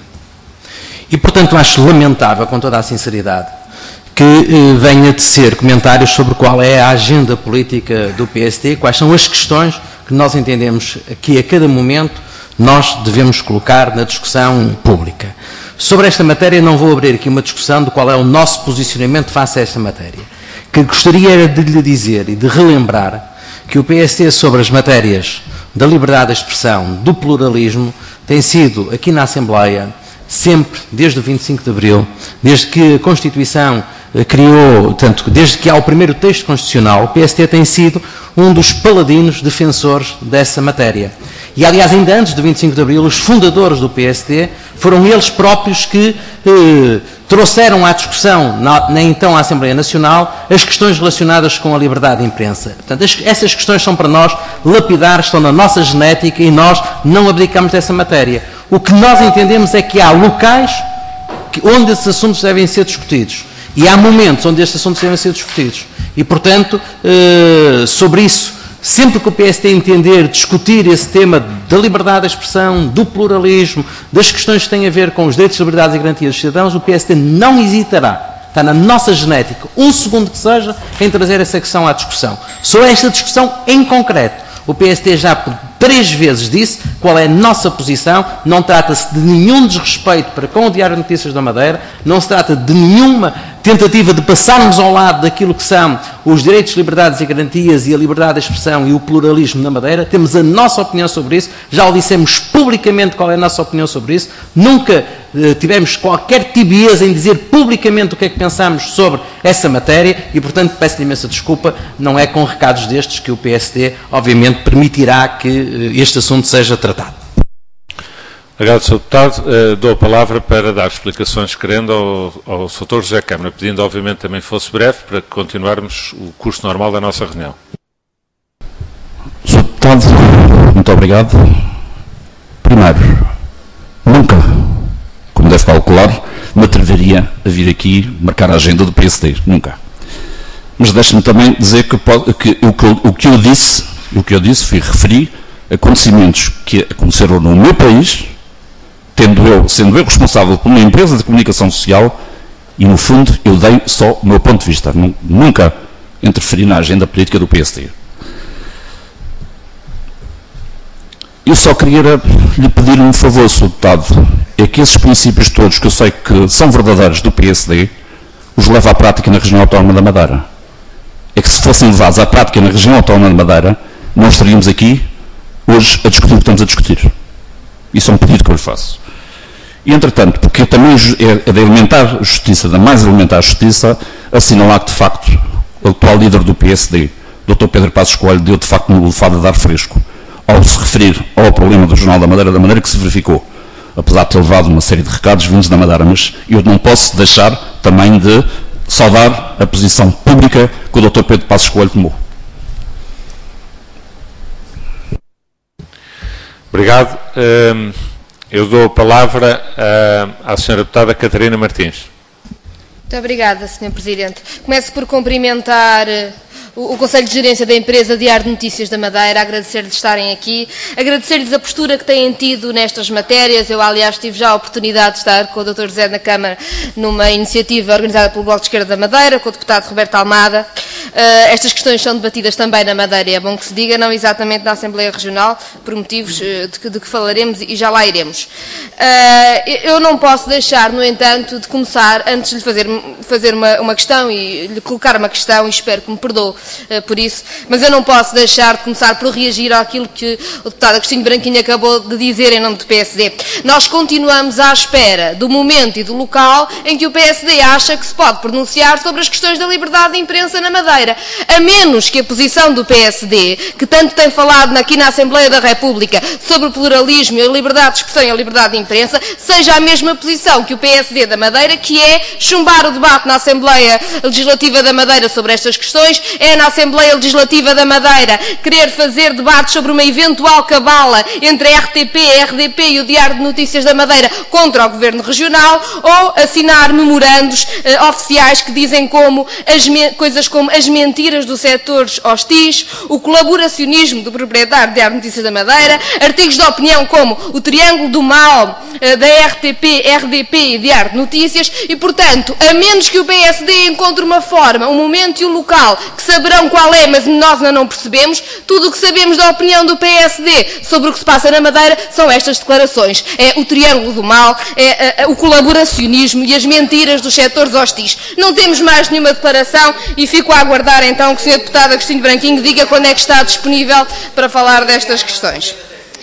S7: E, portanto, acho lamentável, com toda a sinceridade, que eh, venha a tecer comentários sobre qual é a agenda política do P S D, quais são as questões que nós entendemos que a cada momento nós devemos colocar na discussão pública. Sobre esta matéria não vou abrir aqui uma discussão de qual é o nosso posicionamento face a esta matéria. O que gostaria de lhe dizer e de relembrar que o P S D sobre as matérias da liberdade de expressão, do pluralismo, tem sido aqui na Assembleia, sempre, desde o vinte e cinco de Abril, desde que a Constituição criou, tanto desde que há o primeiro texto constitucional, o P S D tem sido um dos paladinos defensores dessa matéria. E, aliás, ainda antes do vinte e cinco de Abril, os fundadores do P S D foram eles próprios que eh, trouxeram à discussão, na, na então Assembleia Nacional, as questões relacionadas com a liberdade de imprensa. Portanto, as, essas questões são para nós lapidares, estão na nossa genética e nós não abdicamos dessa matéria. O que nós entendemos é que há locais que, onde esses assuntos devem ser discutidos. E há momentos onde estes assuntos devem ser discutidos. E, portanto, eh, sobre isso, sempre que o P S D entender discutir esse tema da liberdade de expressão, do pluralismo, das questões que têm a ver com os direitos, liberdades e garantias dos cidadãos, o P S D não hesitará, está na nossa genética, um segundo que seja, em trazer essa questão à discussão. Sobre esta discussão em concreto, o P S D já por três vezes disse qual é a nossa posição. Não trata-se de nenhum desrespeito para com o Diário de Notícias da Madeira, não se trata de nenhuma tentativa de passarmos ao lado daquilo que são os direitos, liberdades e garantias e a liberdade de expressão e o pluralismo na Madeira. Temos a nossa opinião sobre isso, já o dissemos publicamente qual é a nossa opinião sobre isso, nunca eh, tivemos qualquer tibieza em dizer publicamente o que é que pensamos sobre essa matéria e, portanto, peço-lhe imensa desculpa, não é com recados destes que o P S D, obviamente, permitirá que eh, este assunto seja tratado.
S1: Obrigado, senhor Deputado. Uh, dou a palavra para dar explicações, querendo, ao, ao doutor José Câmara, pedindo, obviamente, também fosse breve, para continuarmos o curso normal da nossa reunião.
S5: senhor Deputado, muito obrigado. Primeiro, nunca, como deve calcular, me atreveria a vir aqui marcar a agenda do P S D. Nunca. Mas deixe-me também dizer que, pode, que, o, que o que eu disse, o que eu disse, fui referir acontecimentos que aconteceram no meu país, tendo eu, sendo eu responsável por uma empresa de comunicação social, e no fundo eu dei só o meu ponto de vista. Nunca interferi na agenda política do P S D. Eu só queria lhe pedir um favor, senhor Deputado, é que esses princípios todos, que eu sei que são verdadeiros do P S D, os leve à prática na região autónoma da Madeira. É que se fossem levados à prática na região autónoma da Madeira, não estaríamos aqui hoje a discutir o que estamos a discutir. Isso é um pedido que eu lhe faço. E, entretanto, porque também é de elementar justiça, da mais elementar justiça, assinalar que, de facto, o atual líder do P S D, doutor Pedro Passos Coelho, deu, de facto, um lefado de ar fresco ao se referir ao problema do Jornal da Madeira, da maneira que se verificou, apesar de ter levado uma série de recados vindos da Madeira, mas eu não posso deixar também de saudar a posição pública que o doutor Pedro Passos Coelho tomou.
S1: Obrigado. Eu dou a palavra à senhora deputada Catarina Martins.
S8: Muito obrigada, senhor Presidente. Começo por cumprimentar o, o Conselho de Gerência da empresa Diário de Notícias da Madeira, agradecer-lhes estarem aqui, agradecer-lhes a postura que têm tido nestas matérias. Eu, aliás, tive já a oportunidade de estar com o doutor José na Câmara numa iniciativa organizada pelo Bloco de Esquerda da Madeira, com o deputado Roberto Almada. Uh, estas questões são debatidas também na Madeira, e é bom que se diga, não exatamente na Assembleia Regional, por motivos uh, de, que, de que falaremos e já lá iremos. Uh, eu não posso deixar, no entanto, de começar, antes de lhe fazer, fazer uma, uma questão e lhe colocar uma questão, e espero que me perdoe uh, por isso, mas eu não posso deixar de começar por reagir àquilo que o deputado Agostinho Branquinho acabou de dizer em nome do P S D. Nós continuamos à espera do momento e do local em que o P S D acha que se pode pronunciar sobre as questões da liberdade de imprensa na Madeira. A menos que a posição do P S D, que tanto tem falado aqui na Assembleia da República sobre o pluralismo, a liberdade de expressão e a liberdade de imprensa, seja a mesma posição que o P S D da Madeira, que é chumbar o debate na Assembleia Legislativa da Madeira sobre estas questões, é na Assembleia Legislativa da Madeira querer fazer debates sobre uma eventual cabala entre a R T P, a R D P e o Diário de Notícias da Madeira contra o Governo Regional, ou assinar memorandos eh, oficiais que dizem como as coisas como as mentiras dos setores hostis, o colaboracionismo do proprietário do Diário de Notícias da Madeira, artigos de opinião como o triângulo do mal uh, da R T P, R D P e Diário de Notícias, e, portanto, a menos que o P S D encontre uma forma, um momento e um local, que saberão qual é, mas nós ainda não percebemos, tudo o que sabemos da opinião do P S D sobre o que se passa na Madeira são estas declarações. É o triângulo do mal, é uh, uh, o colaboracionismo e as mentiras dos setores hostis. Não temos mais nenhuma declaração e fico a aguardar então que o senhor deputado Agostinho Branquinho diga quando é que está disponível para falar destas questões.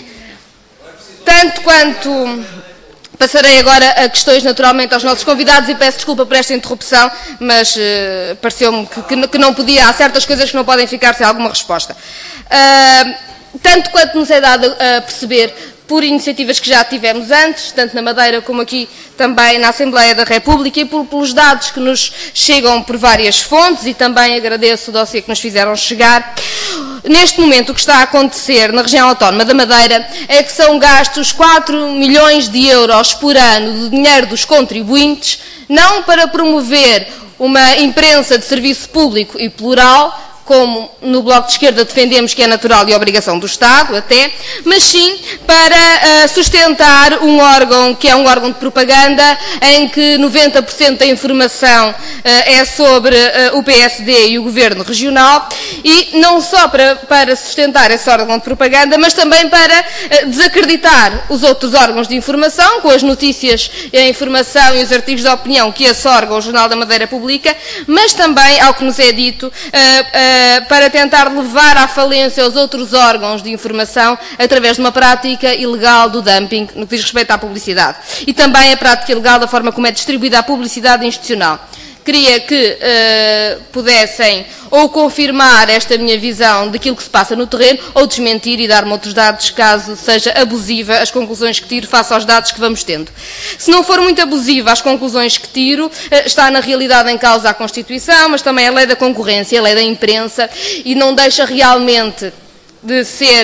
S8: Tanto quanto... Passarei agora a questões, naturalmente, aos nossos convidados, e peço desculpa por esta interrupção, mas uh, pareceu-me que, que, que não podia, há certas coisas que não podem ficar sem alguma resposta. Uh, tanto quanto nos é dado a perceber por iniciativas que já tivemos antes, tanto na Madeira como aqui também na Assembleia da República, e por, pelos dados que nos chegam por várias fontes, e também agradeço o dossiê que nos fizeram chegar. Neste momento, o que está a acontecer na região autónoma da Madeira é que são gastos quatro milhões de euros por ano de dinheiro dos contribuintes, não para promover uma imprensa de serviço público e plural, como no Bloco de Esquerda defendemos que é natural e obrigação do Estado, até, mas sim para uh, sustentar um órgão que é um órgão de propaganda, em que noventa por cento da informação uh, é sobre uh, o P S D e o Governo Regional, e não só para, para sustentar esse órgão de propaganda, mas também para uh, desacreditar os outros órgãos de informação, com as notícias, a informação e os artigos de opinião que esse órgão, o Jornal da Madeira, publica, mas também, ao que nos é dito, uh, uh, para tentar levar à falência os outros órgãos de informação através de uma prática ilegal do dumping no que diz respeito à publicidade. E também a prática ilegal da forma como é distribuída a publicidade institucional. queria que uh, pudessem ou confirmar esta minha visão daquilo que se passa no terreno, ou desmentir e dar-me outros dados, caso seja abusiva as conclusões que tiro face aos dados que vamos tendo. Se não for muito abusiva as conclusões que tiro, está na realidade em causa a Constituição, mas também a lei da concorrência, a lei da imprensa, e não deixa realmente de ser,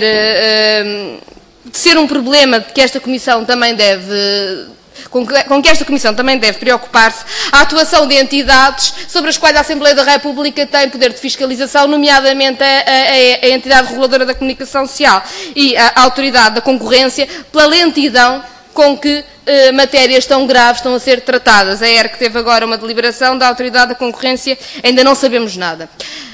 S8: de ser um problema que esta Comissão também deve... com que esta Comissão também deve preocupar-se, a atuação de entidades sobre as quais a Assembleia da República tem poder de fiscalização, nomeadamente a, a, a entidade reguladora da comunicação social e a autoridade da concorrência, pela lentidão com que eh, matérias tão graves estão a ser tratadas. A E R C teve agora uma deliberação da autoridade da concorrência, ainda não sabemos nada.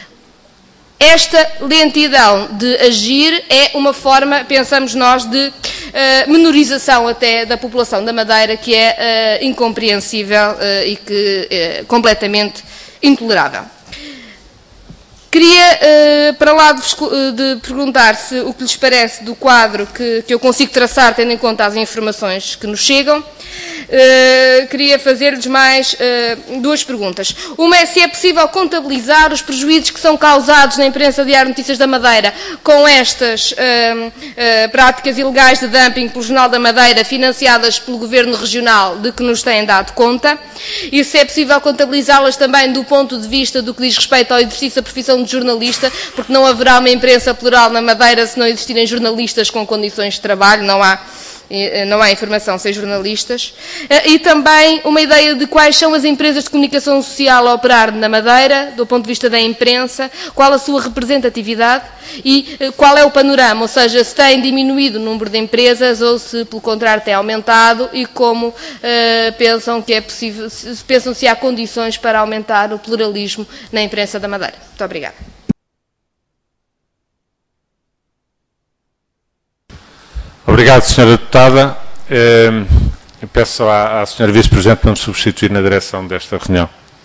S8: Esta lentidão de agir é uma forma, pensamos nós, de uh, menorização até da população da Madeira, que é uh, incompreensível uh, e que é completamente intolerável. Queria, uh, para lá de, de perguntar se o que lhes parece do quadro que, que eu consigo traçar, tendo em conta as informações que nos chegam, Uh, queria fazer-lhes mais uh, duas perguntas. Uma é se é possível contabilizar os prejuízos que são causados na imprensa Diário Notícias da Madeira com estas uh, uh, práticas ilegais de dumping pelo Jornal da Madeira, financiadas pelo Governo Regional, de que nos têm dado conta, e se é possível contabilizá-las também do ponto de vista do que diz respeito ao exercício da profissão de jornalista, porque não haverá uma imprensa plural na Madeira se não existirem jornalistas com condições de trabalho, não há não há informação sem jornalistas, e também uma ideia de quais são as empresas de comunicação social a operar na Madeira, do ponto de vista da imprensa, qual a sua representatividade e qual é o panorama, ou seja, se tem diminuído o número de empresas ou se, pelo contrário, tem aumentado e como uh, pensam que é possível, se pensam se há condições para aumentar o pluralismo na imprensa da Madeira. Muito obrigada.
S1: Obrigado, senhora Deputada. Eu peço à, à senhora Vice-Presidente para me substituir na direção desta reunião.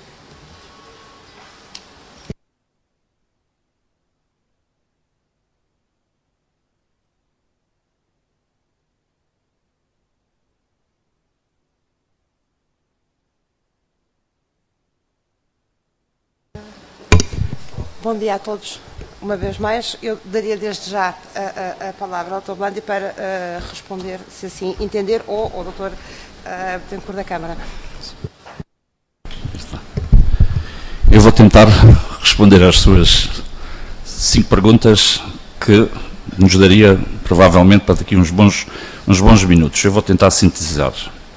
S9: Bom dia a todos. Uma vez mais, eu daria desde já a, a, a palavra ao doutor Blandi para uh, responder, se assim entender, ou ao doutor uh, Betancourt da Câmara.
S5: Eu vou tentar responder às suas cinco perguntas, que nos daria, provavelmente, para daqui uns bons, uns bons minutos. Eu vou tentar sintetizar.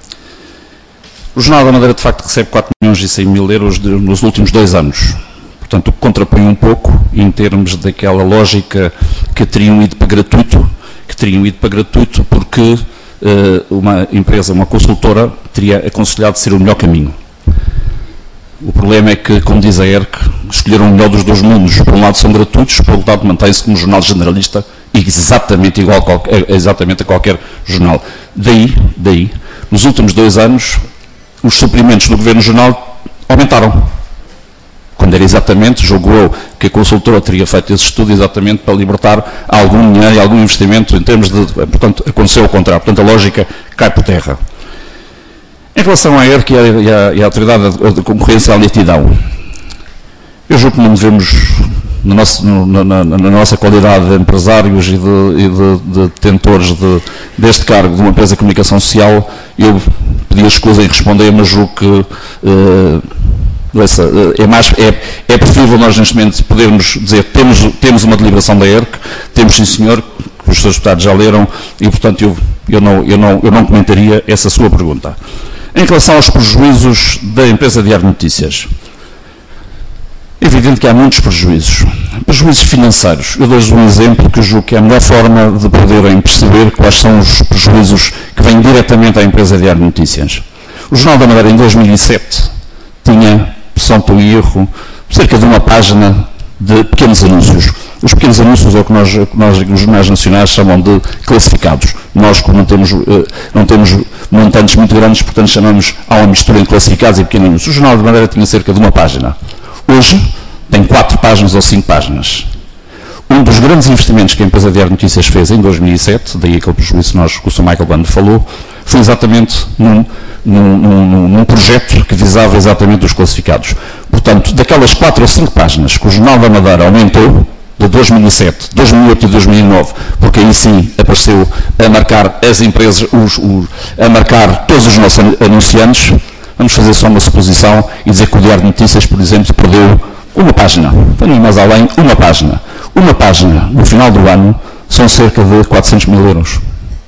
S5: O Jornal da Madeira, de facto, recebe quatro milhões e cem mil euros de, nos últimos dois anos. Portanto, o que contrapõe um pouco em termos daquela lógica que teriam ido para gratuito, que teriam ido para gratuito porque uh, uma empresa, uma consultora, teria aconselhado ser o melhor caminho. O problema é que, como diz a E R C, escolheram o melhor dos dois mundos. Por um lado são gratuitos, por outro lado mantém-se como jornal generalista e exatamente igual a qualquer, exatamente a qualquer jornal. Daí, daí, nos últimos dois anos, os suprimentos do Governo Regional aumentaram. Quando era exatamente, julgo eu, que a consultora teria feito esse estudo exatamente para libertar algum dinheiro e algum investimento em termos de... Portanto, aconteceu ao contrário. Portanto, a lógica cai por terra. Em relação à E R C e à, e à, e à Autoridade de Concorrência à Nitidão, eu julgo que não devemos, no nosso, no, na, na nossa qualidade de empresários e de, e de, de detentores de, deste cargo de uma empresa de comunicação social, eu pedi a escusa em responder, mas julgo que... Uh, Essa, é, mais, é, é preferível nós neste momento podermos dizer temos, temos uma deliberação da E R C, temos sim senhor, que os seus deputados já leram e portanto eu, eu, não, eu, não, eu não comentaria essa sua pergunta. Em relação aos prejuízos da empresa Diário Notícias, é evidente que há muitos prejuízos, prejuízos financeiros. Eu dou-lhes um exemplo que eu julgo que é a melhor forma de poderem perceber quais são os prejuízos que vêm diretamente à empresa Diário Notícias. O Jornal da Madeira em dois mil e sete tinha, se não estou em erro, cerca de uma página de pequenos anúncios. Os pequenos anúncios é o que nós, o que nós nos jornais nacionais chamam de classificados. Nós, como não temos, não temos montantes muito grandes, portanto chamamos a uma mistura entre classificados e pequenos anúncios. O Jornal da Madeira tinha cerca de uma página. Hoje tem quatro páginas ou cinco páginas. um dos grandes investimentos que a empresa Diário Notícias fez em dois mil e sete, daí aquele prejuízo que, nós, que o senhor Michael Bando falou, foi exatamente num, num, num, num projeto que visava exatamente os classificados. Portanto, daquelas quatro ou cinco páginas que o Jornal da Madeira aumentou, de dois mil e sete, dois mil e oito e dois mil e nove, porque aí sim apareceu a marcar as empresas, os, os, a marcar todos os nossos anunciantes, vamos fazer só uma suposição e dizer que o Diário de Notícias, por exemplo, perdeu uma página, para ir mais além, uma página. Uma página, no final do ano, são cerca de quatrocentos mil euros.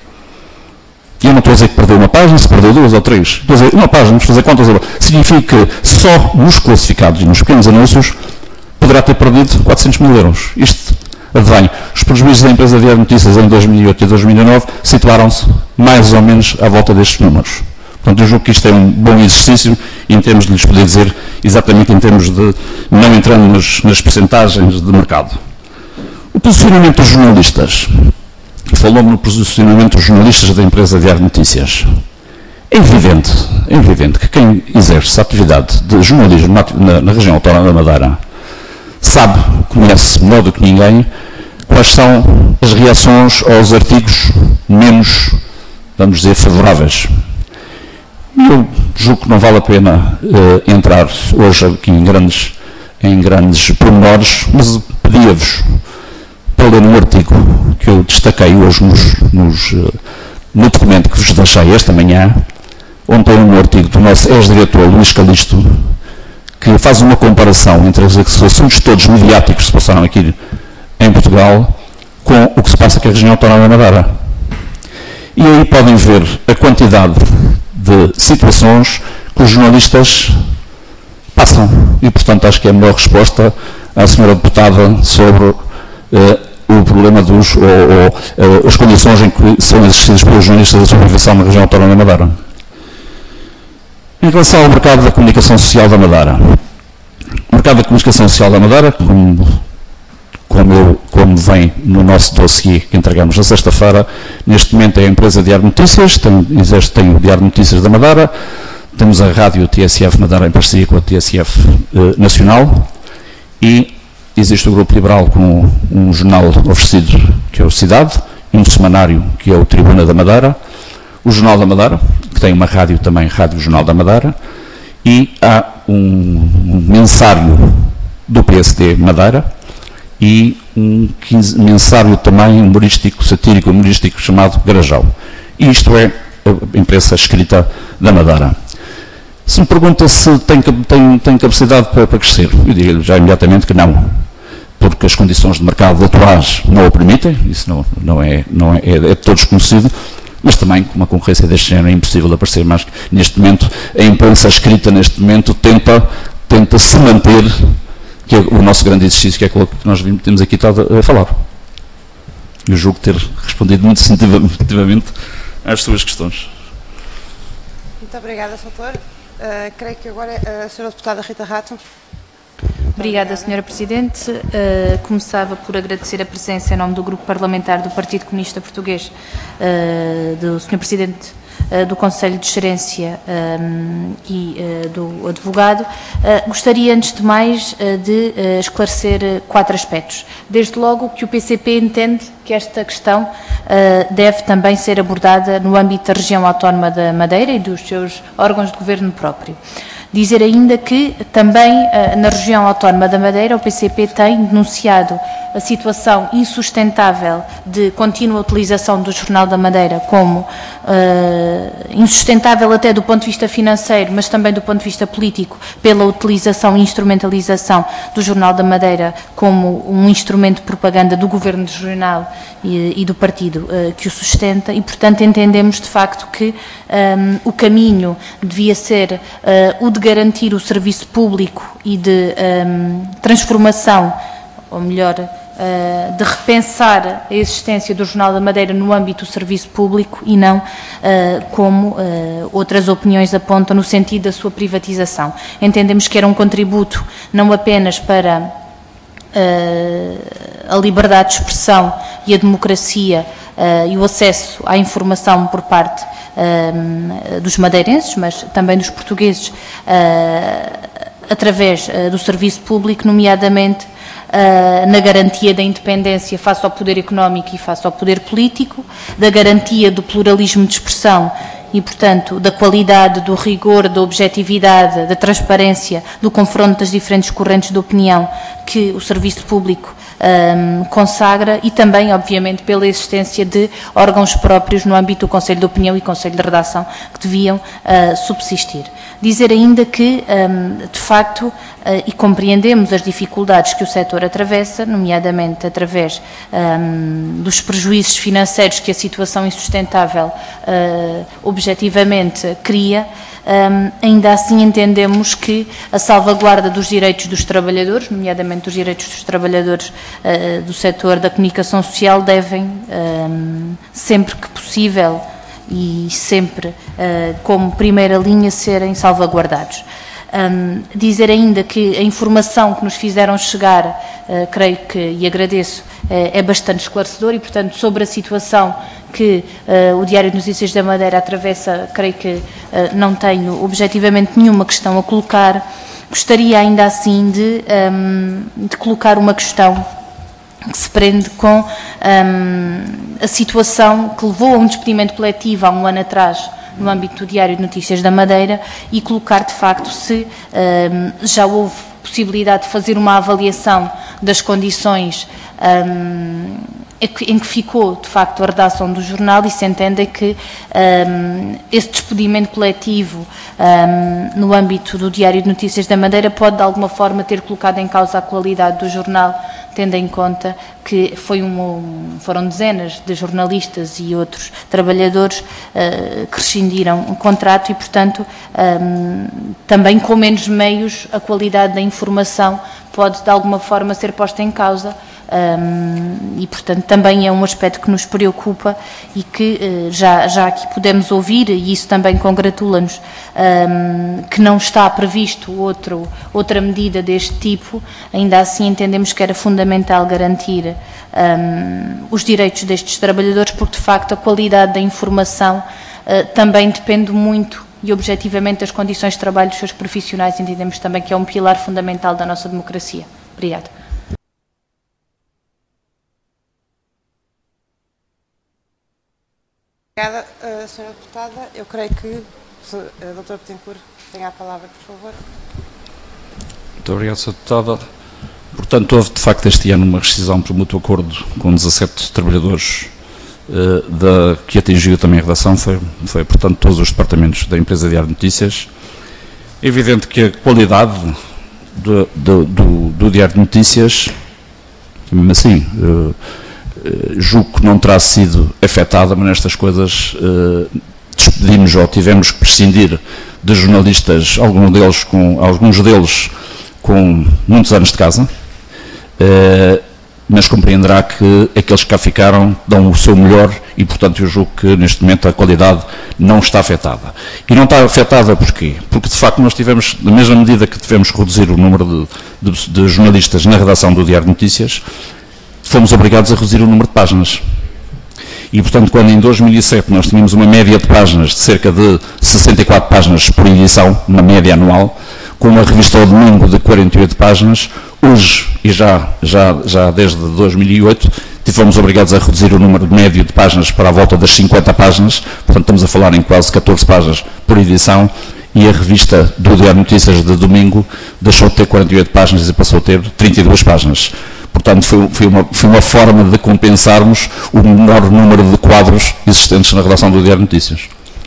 S5: E eu não estou a dizer que perdeu uma página, se perdeu duas ou três. Estou a dizer, uma página, vamos fazer contas agora. Significa que só nos classificados e nos pequenos anúncios poderá ter perdido quatrocentos mil euros. Isto advém. Os prejuízos da empresa Diário Notícias em dois mil e oito e dois mil e nove situaram-se mais ou menos à volta destes números. Portanto, eu julgo que isto é um bom exercício em termos de lhes poder dizer exatamente em termos de, não entrando nas, nas percentagens de mercado. O posicionamento dos jornalistas. Falou-me no posicionamento dos jornalistas da empresa Diário Notícias. É evidente, é evidente que quem exerce a atividade de jornalismo na, na, na região autónoma da Madeira sabe, conhece melhor do que ninguém, quais são as reações aos artigos menos, vamos dizer, favoráveis. Eu julgo que não vale a pena uh, entrar hoje aqui em grandes, em grandes pormenores, mas pedia-vos para ler um artigo que eu destaquei hoje nos, nos, uh, no documento que vos deixei esta manhã, onde tem um artigo do nosso ex-diretor Luís Calixto, que faz uma comparação entre os assuntos todos mediáticos que se passaram aqui em Portugal com o que se passa aqui na região autónoma da Madeira. E aí podem ver a quantidade de situações que os jornalistas passam. E, portanto, acho que é a melhor resposta à senhora deputada sobre uh, o problema dos, ou, ou uh, as condições em que são exercidas pelos jornalistas da supervisão na região autónoma da Madeira. Em relação ao mercado da comunicação social da Madeira. O mercado da comunicação social da Madeira, como, como, eu, como vem no nosso dossiê que entregamos na sexta-feira, neste momento é a empresa Diário Notícias, tem, existe, tem o Diário Notícias da Madeira, temos a rádio T S F Madeira em parceria com a T S F eh, Nacional e existe o Grupo Liberal com um jornal oferecido que é o Cidade, e um semanário que é o Tribuna da Madeira, o Jornal da Madeira, que tem uma rádio também, Rádio Jornal da Madeira, e há um, um mensário do P S D Madeira e um quinze, mensário também humorístico, satírico humorístico chamado Garajal. E isto é a imprensa escrita da Madeira. Se me pergunta se tem, tem, tem capacidade para, para crescer, eu digo-lhe já imediatamente que não, porque as condições de mercado atuais não o permitem, isso não, não, é, não é, é, é de todos conhecido, mas também com uma concorrência deste género é impossível aparecer mais. Neste momento, a imprensa escrita neste momento tenta, tenta se manter, que é o nosso grande exercício, que é aquilo que nós temos aqui estado a falar. Eu julgo ter respondido muito sensitivamente às suas questões.
S9: Muito obrigada, doutor. Uh, creio que agora a senhora deputada Rita Rato.
S6: Obrigada, senhora Presidente. Uh, começava por agradecer a presença em nome do Grupo Parlamentar do Partido Comunista Português, uh, do senhor Presidente uh, do Conselho de Gerência um, e uh, do advogado. Uh, gostaria, antes de mais, uh, de uh, esclarecer uh, quatro aspectos. Desde logo que o P C P entende que esta questão uh, deve também ser abordada no âmbito da região autónoma da Madeira e dos seus órgãos de governo próprio. Dizer ainda que também na região autónoma da Madeira o P C P tem denunciado a situação insustentável de contínua utilização do Jornal da Madeira como uh, insustentável até do ponto de vista financeiro, mas também do ponto de vista político, pela utilização e instrumentalização do Jornal da Madeira como um instrumento de propaganda do governo regional e, e do partido uh, que o sustenta e, portanto, entendemos de facto que um, o caminho devia ser uh, o de garantir o serviço público e de um, transformação, ou melhor, uh, de repensar a existência do Jornal da Madeira no âmbito do serviço público e não uh, como uh, outras opiniões apontam no sentido da sua privatização. Entendemos que era um contributo não apenas para uh, a liberdade de expressão e a democracia uh, e o acesso à informação por parte uh, dos madeirenses, mas também dos portugueses, uh, através uh, do serviço público, nomeadamente
S10: uh, na garantia da independência face ao poder económico e face ao poder político, da garantia do pluralismo de expressão e, portanto, da qualidade, do rigor, da objetividade, da transparência, do confronto das diferentes correntes de opinião que o serviço público um, consagra e também, obviamente, pela existência de órgãos próprios no âmbito do Conselho de Opinião e Conselho de Redação que deviam uh, subsistir. Dizer ainda que, um, de facto, uh, e compreendemos as dificuldades que o setor atravessa, nomeadamente através um, dos prejuízos financeiros que a situação insustentável uh, objetivamente cria, um, ainda assim entendemos que a salvaguarda dos direitos dos trabalhadores, nomeadamente dos direitos dos trabalhadores uh, do setor da comunicação social, devem, um, sempre que possível, e sempre uh, como primeira linha serem salvaguardados. Um, dizer ainda que a informação que nos fizeram chegar, uh, creio que, e agradeço, uh, é bastante esclarecedor e, portanto, sobre a situação que uh, o Diário de Notícias da Madeira atravessa, creio que uh, não tenho objetivamente nenhuma questão a colocar. Gostaria ainda assim de, um, de colocar uma questão que se prende com um, a situação que levou a um despedimento coletivo há um ano atrás no âmbito do Diário de Notícias da Madeira e colocar de facto se um, já houve possibilidade de fazer uma avaliação das condições um, em que ficou de facto a redação do jornal e se entende que um, esse despedimento coletivo um, no âmbito do Diário de Notícias da Madeira pode de alguma forma ter colocado em causa a qualidade do jornal, tendo em conta que foi um, foram dezenas de jornalistas e outros trabalhadores uh, que rescindiram o contrato e, portanto, um, também com menos meios a qualidade da informação pode de alguma forma ser posta em causa. Um, e, portanto, também é um aspecto que nos preocupa e que uh, já, já aqui podemos ouvir, e isso também congratula-nos, um, que não está previsto outro, outra medida deste tipo. Ainda assim entendemos que era fundamental garantir um, os direitos destes trabalhadores, porque de facto a qualidade da informação uh, também depende muito e objetivamente das condições de trabalho dos seus profissionais. Entendemos também que é um pilar fundamental da nossa democracia. Obrigada.
S9: Obrigada, uh, senhora Deputada. Eu creio que se, uh, doutor Betancourt tenha a palavra, por favor.
S5: Muito obrigado, senhora Deputada. Portanto, houve de facto este ano uma rescisão por mútuo acordo com dezassete trabalhadores uh, da, que atingiu também a redação, foi, foi portanto todos os departamentos da empresa Diário de Notícias. É evidente que a qualidade do, do, do, do Diário de Notícias, mesmo assim, uh, Uh, julgo que não terá sido afetada, mas nestas coisas uh, despedimos ou tivemos que prescindir de jornalistas, alguns deles com, alguns deles com muitos anos de casa, uh, mas compreenderá que aqueles que cá ficaram dão o seu melhor e, portanto, eu julgo que neste momento a qualidade não está afetada. E não está afetada porquê? Porque, de facto, nós tivemos, na mesma medida que tivemos que reduzir o número de, de, de jornalistas na redação do Diário de Notícias, fomos obrigados a reduzir o número de páginas. E, portanto, quando em dois mil e sete nós tínhamos uma média de páginas de cerca de sessenta e quatro páginas por edição, uma média anual, com uma revista ao domingo de quarenta e oito páginas, hoje, e já, já, já desde dois mil e oito, fomos obrigados a reduzir o número médio de páginas para a volta das cinquenta páginas, portanto estamos a falar em quase catorze páginas por edição, e a revista do Diário de Notícias de domingo deixou de ter quarenta e oito páginas e passou a ter trinta e duas páginas. Portanto, foi, foi, uma, foi uma forma de compensarmos o menor número de quadros existentes na redação do Diário de Notícias.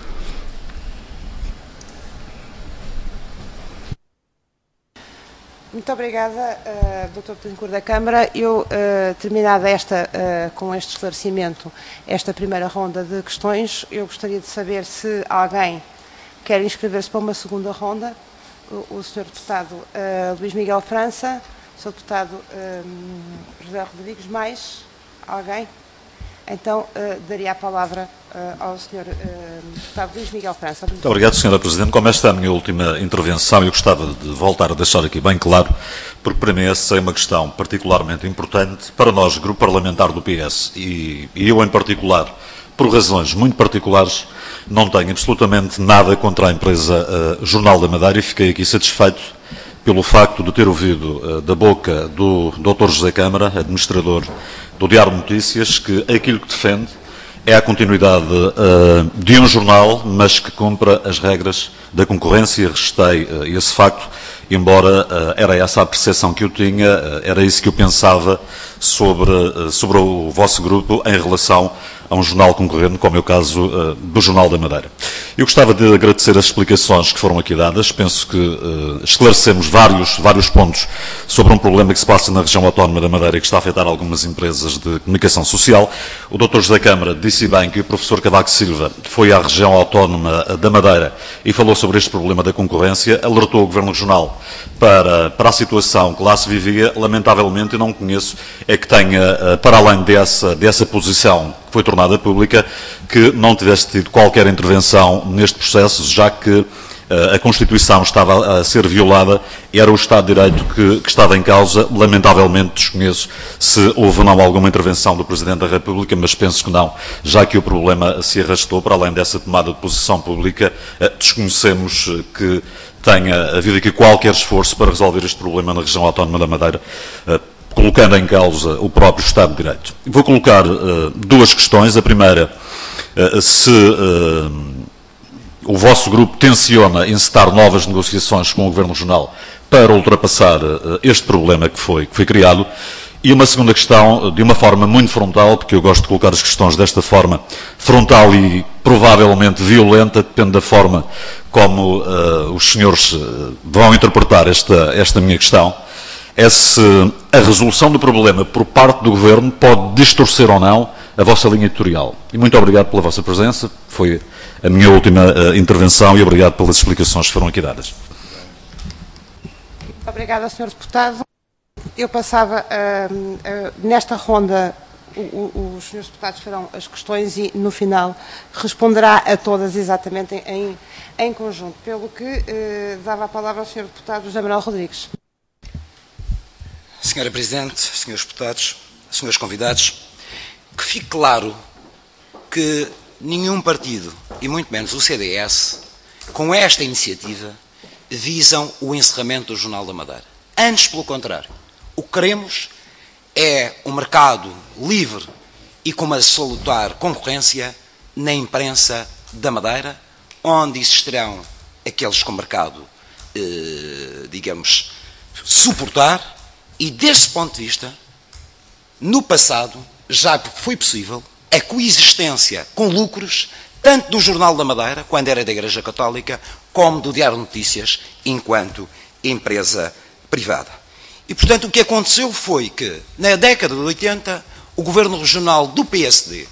S9: Muito obrigada, uh, doutor Betancourt da Câmara. Eu, uh, terminada esta, uh, com este esclarecimento, esta primeira ronda de questões, eu gostaria de saber se alguém quer inscrever-se para uma segunda ronda. O, o senhor deputado uh, Luís Miguel França, o senhor deputado um, José Rodrigues, mais alguém? Então, uh, daria a palavra uh, ao senhor uh, deputado Luís Miguel França.
S4: Muito obrigado, senhora Presidente. Como esta é a minha última intervenção, eu gostava de voltar a deixar aqui bem claro, porque para mim essa é uma questão particularmente importante para nós, Grupo Parlamentar do P S, e, e eu em particular, por razões muito particulares, não tenho absolutamente nada contra a empresa uh, Jornal da Madeira e fiquei aqui satisfeito pelo facto de ter ouvido uh, da boca do doutor José Câmara, administrador do Diário de Notícias, que aquilo que defende é a continuidade uh, de um jornal, mas que cumpra as regras da concorrência. Registrei uh, esse facto, embora uh, era essa a percepção que eu tinha, uh, era isso que eu pensava sobre, uh, sobre o vosso grupo em relação a um jornal concorrente, como é o caso uh, do Jornal da Madeira. Eu gostava de agradecer as explicações que foram aqui dadas. Penso que uh, esclarecemos vários, vários pontos sobre um problema que se passa na região autónoma da Madeira e que está a afetar algumas empresas de comunicação social. O doutor José Câmara disse bem que o professor Cavaco Silva foi à região autónoma da Madeira e falou sobre este problema da concorrência, alertou o Governo Regional para, para a situação que lá se vivia. Lamentavelmente, eu não conheço é que tenha, para além dessa, dessa posição que foi tornada pública, que não tivesse tido qualquer intervenção neste processo, já que uh, a Constituição estava a ser violada, era o Estado de Direito que, que estava em causa. Lamentavelmente desconheço se houve ou não alguma intervenção do Presidente da República, mas penso que não, já que o problema se arrastou. Para além dessa tomada de posição pública, uh, desconhecemos uh, que tenha havido aqui qualquer esforço para resolver este problema na região autónoma da Madeira, uh, colocando em causa o próprio Estado de Direito. Vou colocar uh, duas questões. A primeira, uh, se uh, o vosso grupo tenciona encetar novas negociações com o Governo Regional para ultrapassar uh, este problema que foi, que foi criado. E uma segunda questão, de uma forma muito frontal, porque eu gosto de colocar as questões desta forma, frontal e provavelmente violenta, depende da forma como uh, os senhores uh, vão interpretar esta, esta minha questão, é se a resolução do problema por parte do Governo pode distorcer ou não a vossa linha editorial. E muito obrigado pela vossa presença, foi a minha última uh, intervenção, e obrigado pelas explicações que foram aqui dadas.
S9: Obrigada, senhor Deputado. Eu passava, uh, uh, nesta ronda, o, o, os senhores deputados farão as questões e, no final, responderá a todas exatamente em, em, em conjunto, pelo que uh, dava a palavra ao senhor Deputado José Manuel Rodrigues.
S2: Senhora Presidente, senhores deputados, senhores convidados, que fique claro que nenhum partido, e muito menos o C D S, com esta iniciativa, visam o encerramento do Jornal da Madeira. Antes, pelo contrário, o que queremos é um mercado livre e com uma salutar concorrência na imprensa da Madeira, onde existirão aqueles que o mercado, eh, digamos, suportar. E, desse ponto de vista, no passado, já foi possível a coexistência com lucros, tanto do Jornal da Madeira, quando era da Igreja Católica, como do Diário de Notícias, enquanto empresa privada. E, portanto, o que aconteceu foi que, na década de oitenta, o Governo Regional do P S D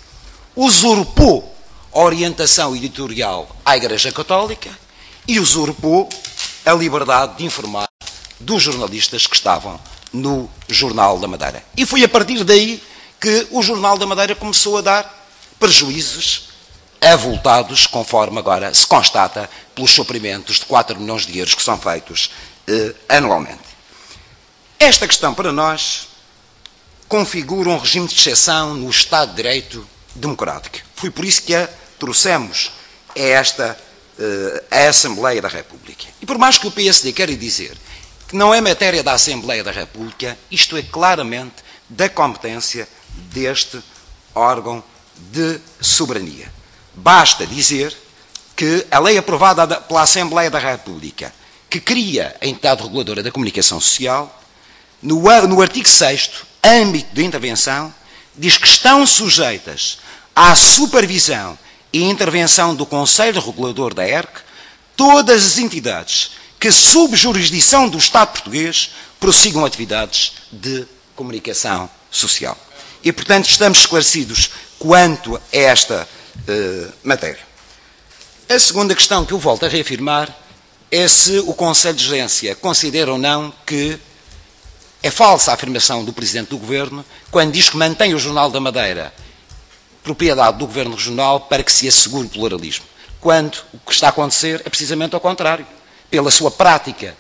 S2: usurpou a orientação editorial à Igreja Católica e usurpou a liberdade de informar dos jornalistas que estavam no Jornal da Madeira. E foi a partir daí que o Jornal da Madeira começou a dar prejuízos avultados, conforme agora se constata pelos suprimentos de quatro milhões de euros que são feitos eh, anualmente. Esta questão, para nós, configura um regime de exceção no Estado de Direito democrático. Foi por isso que a trouxemos a esta eh, a Assembleia da República. E por mais que o P S D queira dizer que não é matéria da Assembleia da República, isto é claramente da competência deste órgão de soberania. Basta dizer que a lei aprovada pela Assembleia da República, que cria a entidade reguladora da comunicação social, no, no artigo sexto, âmbito de intervenção, diz que estão sujeitas à supervisão e intervenção do Conselho Regulador da E R C todas as entidades que, sob jurisdição do Estado português, prossigam atividades de comunicação social. E, portanto, estamos esclarecidos quanto a esta uh, matéria. A segunda questão que eu volto a reafirmar é se o Conselho de Gerência considera ou não que é falsa a afirmação do Presidente do Governo quando diz que mantém o Jornal da Madeira propriedade do Governo Regional para que se assegure o pluralismo, quando o que está a acontecer é precisamente ao contrário. Pela sua prática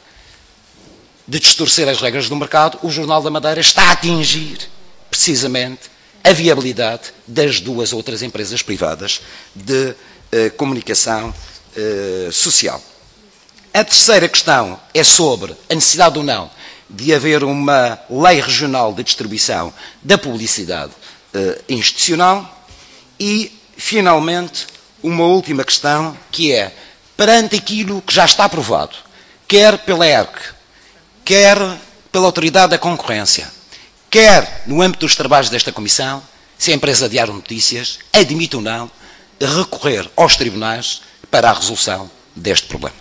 S2: de distorcer as regras do mercado, o Jornal da Madeira está a atingir, precisamente, a viabilidade das duas outras empresas privadas de eh, comunicação eh, social. A terceira questão é sobre a necessidade ou não de haver uma lei regional de distribuição da publicidade uh, institucional. E, finalmente, uma última questão, que é, perante aquilo que já está aprovado, quer pela E R C, quer pela Autoridade da Concorrência, quer no âmbito dos trabalhos desta Comissão, se a empresa Diário Notícias admite ou não recorrer aos tribunais para a resolução deste problema.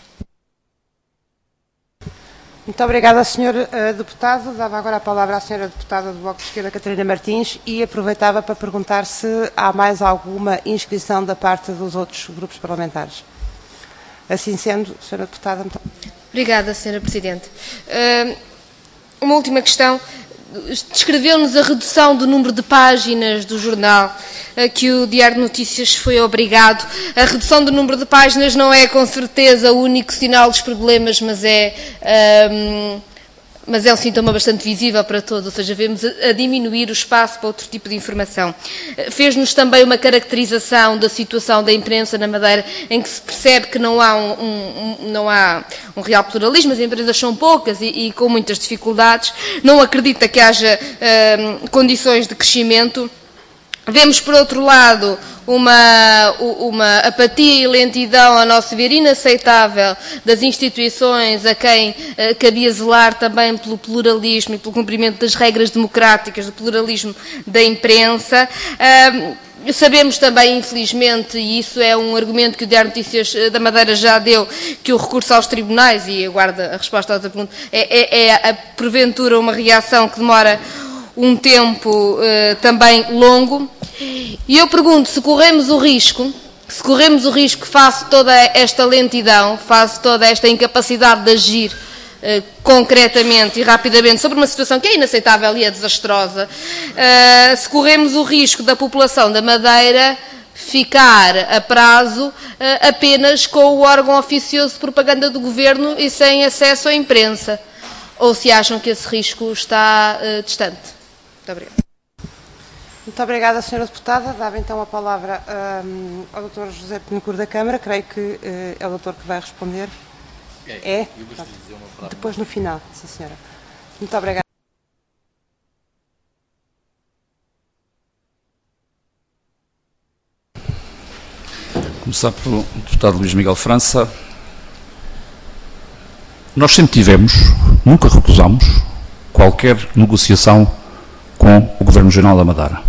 S9: Muito obrigada, senhor uh, Deputado. Dava agora a palavra à senhora Deputada do Bloco de Esquerda, Catarina Martins, e aproveitava para perguntar se há mais alguma inscrição da parte dos outros grupos parlamentares. Assim sendo, senhora Deputada... Muito...
S8: Obrigada, senhora Presidente. Uh, uma última questão. Descreveu-nos a redução do número de páginas do jornal a que o Diário de Notícias foi obrigado. A redução do número de páginas não é, com certeza, o único sinal dos problemas, mas é, um, mas é um sintoma bastante visível para todos, ou seja, vemos a diminuir o espaço para outro tipo de informação. Fez-nos também uma caracterização da situação da imprensa na Madeira, em que se percebe que não há um, um, um, não há um real pluralismo, as empresas são poucas e, e com muitas dificuldades, não acredita que haja um, condições de crescimento. Vemos, por outro lado, uma, uma apatia e lentidão, a nosso ver, inaceitável das instituições a quem uh, cabia zelar também pelo pluralismo e pelo cumprimento das regras democráticas, do pluralismo da imprensa. Uh, Sabemos também, infelizmente, e isso é um argumento que o Diário de Notícias da Madeira já deu, que o recurso aos tribunais, e aguardo a resposta à outra pergunta, é, é, é porventura uma reação que demora um tempo uh, também longo. E eu pergunto se corremos o risco, se corremos o risco, face toda esta lentidão, face toda esta incapacidade de agir Uh, concretamente e rapidamente sobre uma situação que é inaceitável e é desastrosa, uh, se corremos o risco da população da Madeira ficar a prazo uh, apenas com o órgão oficioso de propaganda do Governo e sem acesso à imprensa, ou se acham que esse risco está uh, distante. Muito obrigada.
S9: Muito obrigada, senhora Deputada. Dava então a palavra um, ao doutor José Penacur da Câmara, creio que uh, é o doutor que vai responder. É? Depois no final, sim senhora. Muito obrigada.
S5: Começar pelo deputado Luís Miguel França. Nós sempre tivemos, nunca recusamos, qualquer negociação com o Governo Regional da Madeira.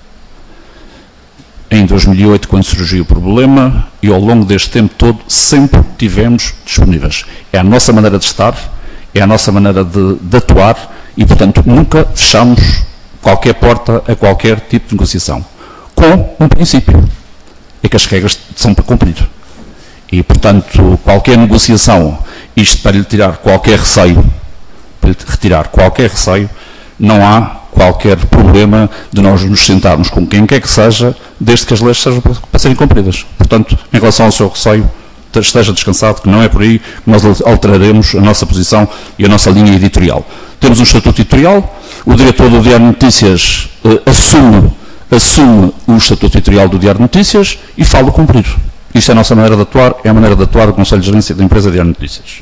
S5: Em dois mil e oito, quando surgiu o problema, e ao longo deste tempo todo, sempre tivemos disponíveis. É a nossa maneira de estar, é a nossa maneira de, de atuar, e, portanto, nunca fechamos qualquer porta a qualquer tipo de negociação. Com um princípio, é que as regras são para cumprir. E, portanto, qualquer negociação, isto para lhe tirar qualquer receio, para lhe retirar qualquer receio, não há qualquer problema de nós nos sentarmos com quem quer que seja, desde que as leis sejam para serem cumpridas. Portanto, em relação ao seu receio, esteja descansado, que não é por aí que nós alteraremos a nossa posição e a nossa linha editorial. Temos um estatuto editorial, o diretor do Diário de Notícias eh, assume, assume o estatuto editorial do Diário de Notícias e fala cumprir. Isto é a nossa maneira de atuar, é a maneira de atuar do Conselho de Gerência da empresa Diário de Notícias.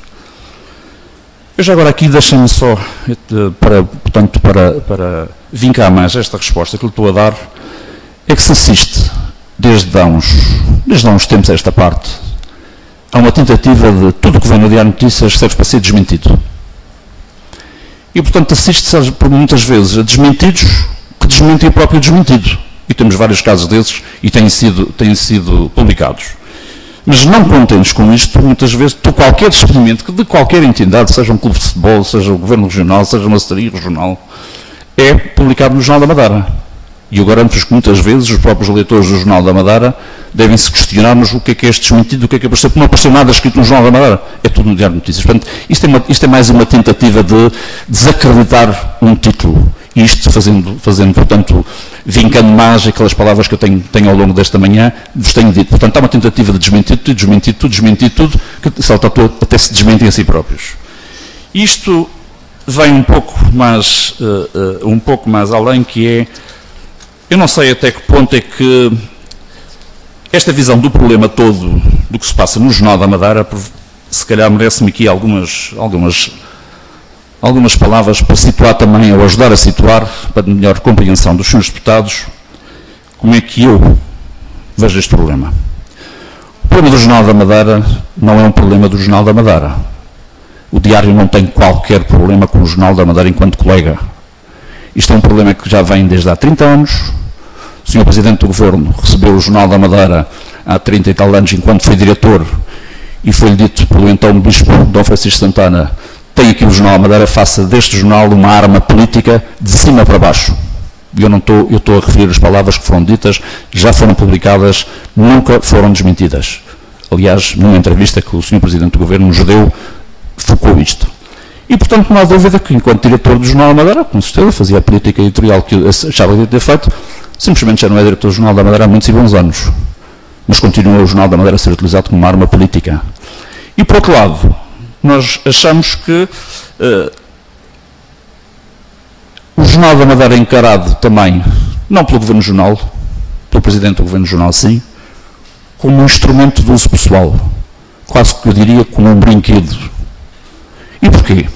S5: Eu já agora aqui deixem-me só, para, portanto, para, para vincar mais esta resposta que lhe estou a dar, é que se assiste, desde há uns, desde há uns tempos a esta parte, a uma tentativa de tudo o que vem no Diário de Notícias ser para ser desmentido. E, portanto, assiste-se por muitas vezes a desmentidos que desmentem o próprio desmentido. E temos vários casos desses e têm sido, têm sido publicados. Mas não contentes com isto, muitas vezes, qualquer experimento de qualquer entidade, seja um clube de futebol, seja o Governo Regional, seja uma secretaria regional, é publicado no Jornal da Madeira. E eu garanto-vos que muitas vezes os próprios leitores do Jornal da Madeira devem-se questionar-nos o que é que é este desmentido, o que é que apareceu, porque não apareceu nada escrito no Jornal da Madeira. É tudo no Diário de Notícias. Portanto, isto é, uma, isto é mais uma tentativa de desacreditar um título. Isto fazendo, fazendo, portanto, vincando mais aquelas palavras que eu tenho, tenho ao longo desta manhã, vos tenho dito. Portanto, há uma tentativa de desmentir tudo, desmentir tudo, desmentir tudo, que salta até se desmentem a si próprios. Isto vem um pouco mais, uh, uh, um pouco mais além, que é, eu não sei até que ponto é que esta visão do problema todo, do que se passa no Jornal da Madeira, se calhar merece-me aqui algumas, algumas, algumas palavras para situar também, ou ajudar a situar, para melhor compreensão dos senhores deputados, como é que eu vejo este problema. O problema do Jornal da Madeira não é um problema do Jornal da Madeira. O Diário não tem qualquer problema com o Jornal da Madeira enquanto colega. Isto é um problema que já vem desde há trinta anos. O senhor Presidente do Governo recebeu o Jornal da Madeira há trinta e tal anos enquanto foi diretor e foi-lhe dito pelo então Bispo Dom Francisco Santana: tem aqui o Jornal da Madeira, faça deste jornal uma arma política de cima para baixo. E eu não estou, eu estou a referir as palavras que foram ditas, já foram publicadas, nunca foram desmentidas. Aliás, numa entrevista que o senhor Presidente do Governo nos deu, focou isto. E, portanto, não há dúvida que, enquanto diretor do Jornal da Madeira, com certeza, fazia a política editorial que achava de ter feito, simplesmente já não é diretor do Jornal da Madeira há muitos e bons anos. Mas continua o Jornal da Madeira a ser utilizado como uma arma política. E, por outro lado, nós achamos que uh, o Jornal da Madeira é encarado também, não pelo Governo Jornal, pelo Presidente do Governo Jornal, sim, como um instrumento de uso pessoal. Quase que eu diria como um brinquedo. E porquê?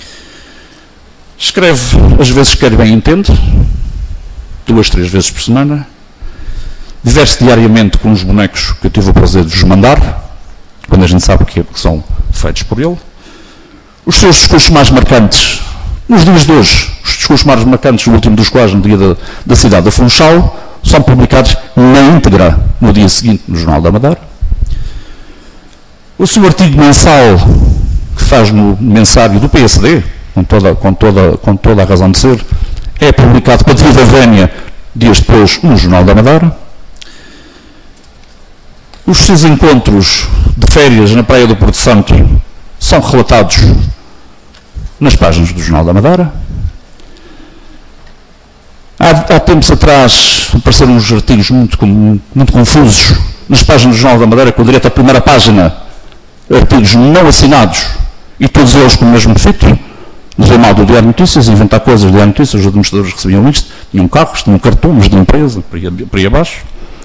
S5: Escreve as vezes que quer e bem entende, duas, três vezes por semana, diverte-se diariamente com os bonecos que eu tive o prazer de vos mandar, quando a gente sabe que são feitos por ele. Os seus discursos mais marcantes, nos dias de hoje, os discursos mais marcantes, o último dos quais, no dia da, da cidade da Funchal, são publicados na íntegra no dia seguinte no Jornal da Madeira. O seu artigo mensal, que faz no mensário do P S D, com toda, com toda, com toda a razão de ser, é publicado para devida vénia dias depois no Jornal da Madeira. Os seus encontros de férias na Praia do Porto Santo são relatados nas páginas do Jornal da Madeira. Há, há tempos atrás apareceram uns artigos muito, muito confusos nas páginas do Jornal da Madeira, com direito à primeira página, artigos não assinados, e todos eles com o mesmo defeito, dizer mal do Diário Notícias, inventar coisas do Diário Notícias, os administradores recebiam isto, tinham carros, tinham cartões de empresa, por aí, por aí abaixo.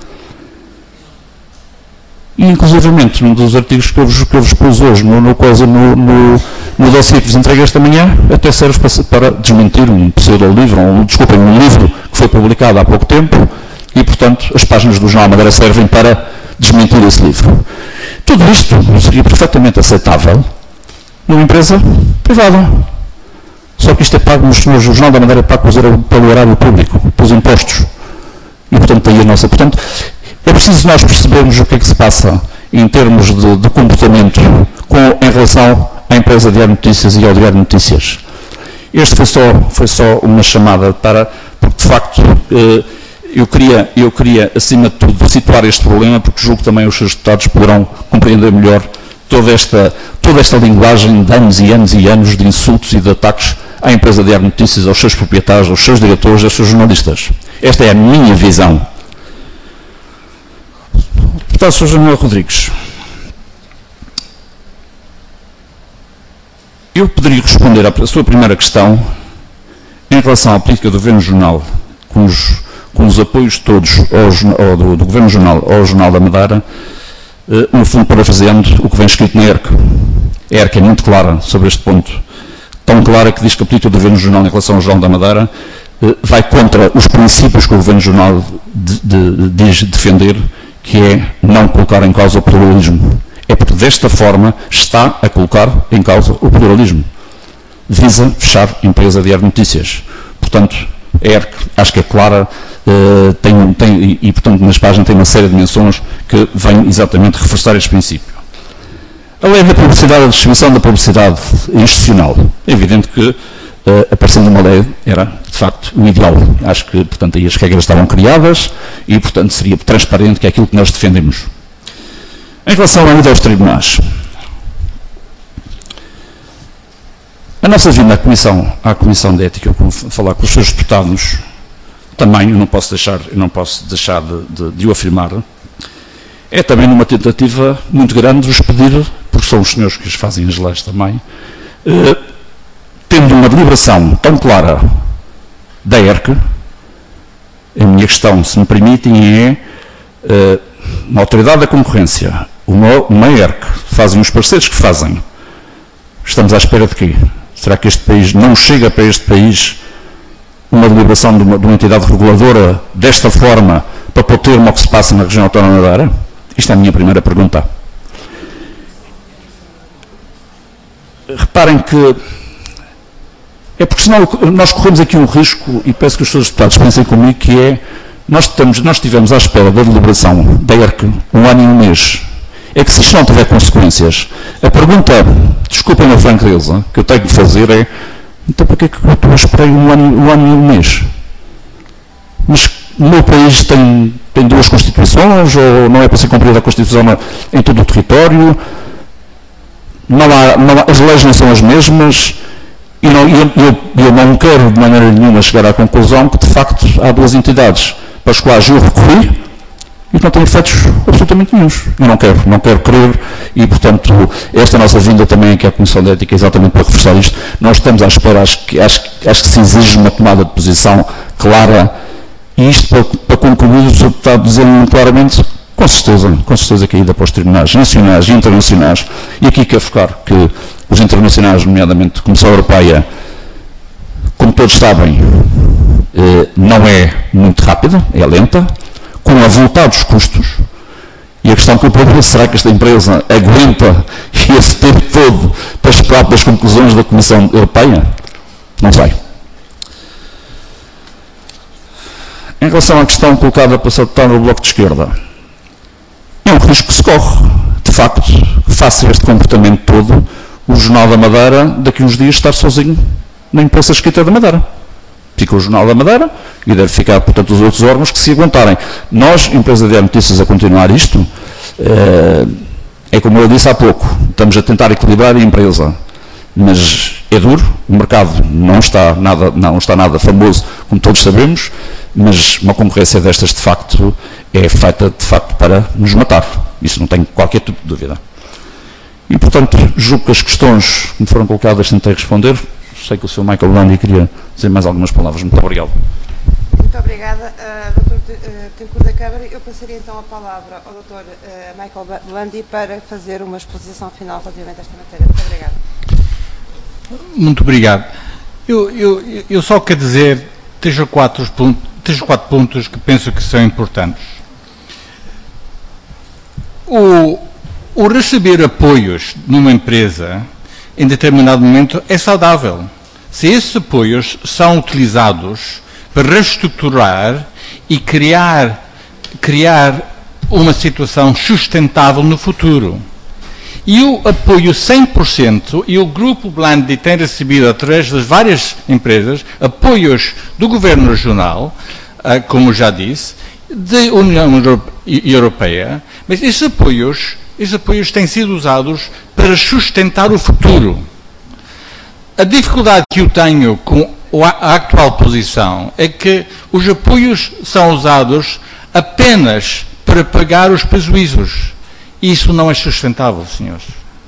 S5: E, inclusivamente, num dos artigos que eu vos, que eu vos pus hoje, no, no, no, no, no dossiê que vos entreguei esta manhã, até serve para, para desmentir um pseudo-livro, um, desculpem, um livro que foi publicado há pouco tempo, e, portanto, as páginas do Jornal Madeira servem para desmentir esse livro. Tudo isto seria perfeitamente aceitável numa empresa privada. Só que isto é pago nos senhores, o Jornal da Madeira é pago pelo erário público, pelos impostos. E, portanto, aí a nossa... Portanto, é preciso nós percebermos o que é que se passa em termos de, de comportamento com, em relação à empresa Diário Notícias e ao Diário Notícias. Este foi só, foi só uma chamada para, porque de facto eh, eu, queria, eu queria, acima de tudo, situar este problema, porque julgo que também os seus deputados poderão compreender melhor toda esta, toda esta linguagem de anos e anos e anos de insultos e de ataques à empresa Diário Notícias, aos seus proprietários, aos seus diretores, aos seus jornalistas. Esta é a minha visão. Deputado senhor José Manuel Rodrigues, eu poderia responder à sua primeira questão em relação à política do Governo Jornal, com os, com os apoios todos ao, ao, do, do Governo Jornal ao Jornal da Madeira, eh, no fundo parafraseando o que vem escrito na E R C. A E R C é muito clara sobre este ponto, tão clara que diz que a política do Governo Jornal em relação ao Jornal da Madeira eh, vai contra os princípios que o Governo Jornal de, de, diz defender, que é não colocar em causa o pluralismo. É porque desta forma está a colocar em causa o pluralismo. Visa fechar a empresa Diário Notícias. Portanto, a E R C acho que é clara uh, tem, tem, e, e, portanto, nas páginas tem uma série de menções que vêm exatamente reforçar este princípio. A lei da publicidade, a distribuição da publicidade institucional. É evidente que Uh, aparecendo uma lei era, de facto, o ideal. Acho que, portanto, aí as regras estavam criadas e, portanto, seria transparente, que é aquilo que nós defendemos. Em relação ainda aos tribunais, a nossa vinda à Comissão, à Comissão de Ética, como falar com os seus deputados, também, eu não posso deixar, eu não posso deixar de, de, de o afirmar, é também numa tentativa muito grande de vos pedir, porque são os senhores que os fazem as leis também, uh, tendo uma deliberação tão clara da E R C, a minha questão, se me permitem, é uh, uma autoridade da concorrência uma E R C, fazem os parceiros que fazem. Estamos à espera de quê? Será que este país não chega para este país uma deliberação de uma, de uma entidade reguladora desta forma para pôr termo ao que se passa na região autónoma da Madeira? Isto é a minha primeira pergunta. Reparem que é porque senão nós corremos aqui um risco, e peço que os senhores deputados pensem comigo, que é, nós, estamos, nós estivemos à espera da deliberação da E R C um ano e um mês. É que se isto não tiver consequências, a pergunta, desculpem a franqueza, que eu tenho de fazer é, então para que é que eu estou a esperar um ano, um ano e um mês? Mas o meu país tem, tem duas Constituições, ou não é para ser cumprida a Constituição em todo o território? Não há, não há, as leis não são as mesmas, e não, eu, eu, eu não quero de maneira nenhuma chegar à conclusão que de facto há duas entidades para as quais eu recorri e que não têm efeitos absolutamente nenhuns. Eu não quero, não quero crer, e portanto esta nossa vinda também aqui à Comissão de Ética é exatamente para reforçar isto. Nós estamos à espera, acho que, acho, acho que se exige uma tomada de posição clara, e isto para, para concluir, o senhor está dizendo muito claramente, com certeza, com certeza que a ida para os tribunais nacionais e internacionais, e aqui quero focar que os internacionais, nomeadamente a Comissão Europeia, como todos sabem, eh, não é muito rápida, é lenta, com avultados custos, e a questão que eu pergunto, será que esta empresa aguenta esse tempo todo para esperar pelas conclusões da Comissão Europeia? Não sei. Em relação à questão colocada pela deputada do Bloco de Esquerda, é um risco que se corre. De facto, face a este comportamento todo, o Jornal da Madeira, daqui a uns dias, estar sozinho na imprensa escrita da Madeira. Fica o Jornal da Madeira e deve ficar, portanto, os outros órgãos que se aguentarem. Nós, empresa de notícias, a continuar isto, é como eu disse há pouco, estamos a tentar equilibrar a empresa, mas é duro, o mercado não está nada, não está nada famoso, como todos sabemos, mas uma concorrência destas, de facto, é feita, de facto, para nos matar. Isso não tenho qualquer tipo de dúvida. E, portanto, julgo que as questões que me foram colocadas tentei responder. Sei que o senhor Michael Landi queria dizer mais algumas palavras. Muito obrigado.
S9: Muito obrigada, uh, doutor Tencourt da Câmara. Eu passaria então a palavra ao doutor uh, Michael Landi para fazer uma exposição final relativamente a esta matéria. Muito obrigada.
S3: Muito obrigado. Eu, eu, eu só quero dizer três ou quatro pontos, três ou quatro pontos que penso que são importantes. O, o receber apoios numa empresa em determinado momento é saudável. Se esses apoios são utilizados para reestruturar e criar, criar uma situação sustentável no futuro. E o apoio cem por cento, e o Grupo Landi tem recebido, através das várias empresas, apoios do Governo Regional, como já disse, da União Europeia, mas esses apoios, esses apoios têm sido usados para sustentar o futuro. A dificuldade que eu tenho com a atual posição é que os apoios são usados apenas para pagar os prejuízos. E isso não é sustentável, senhores.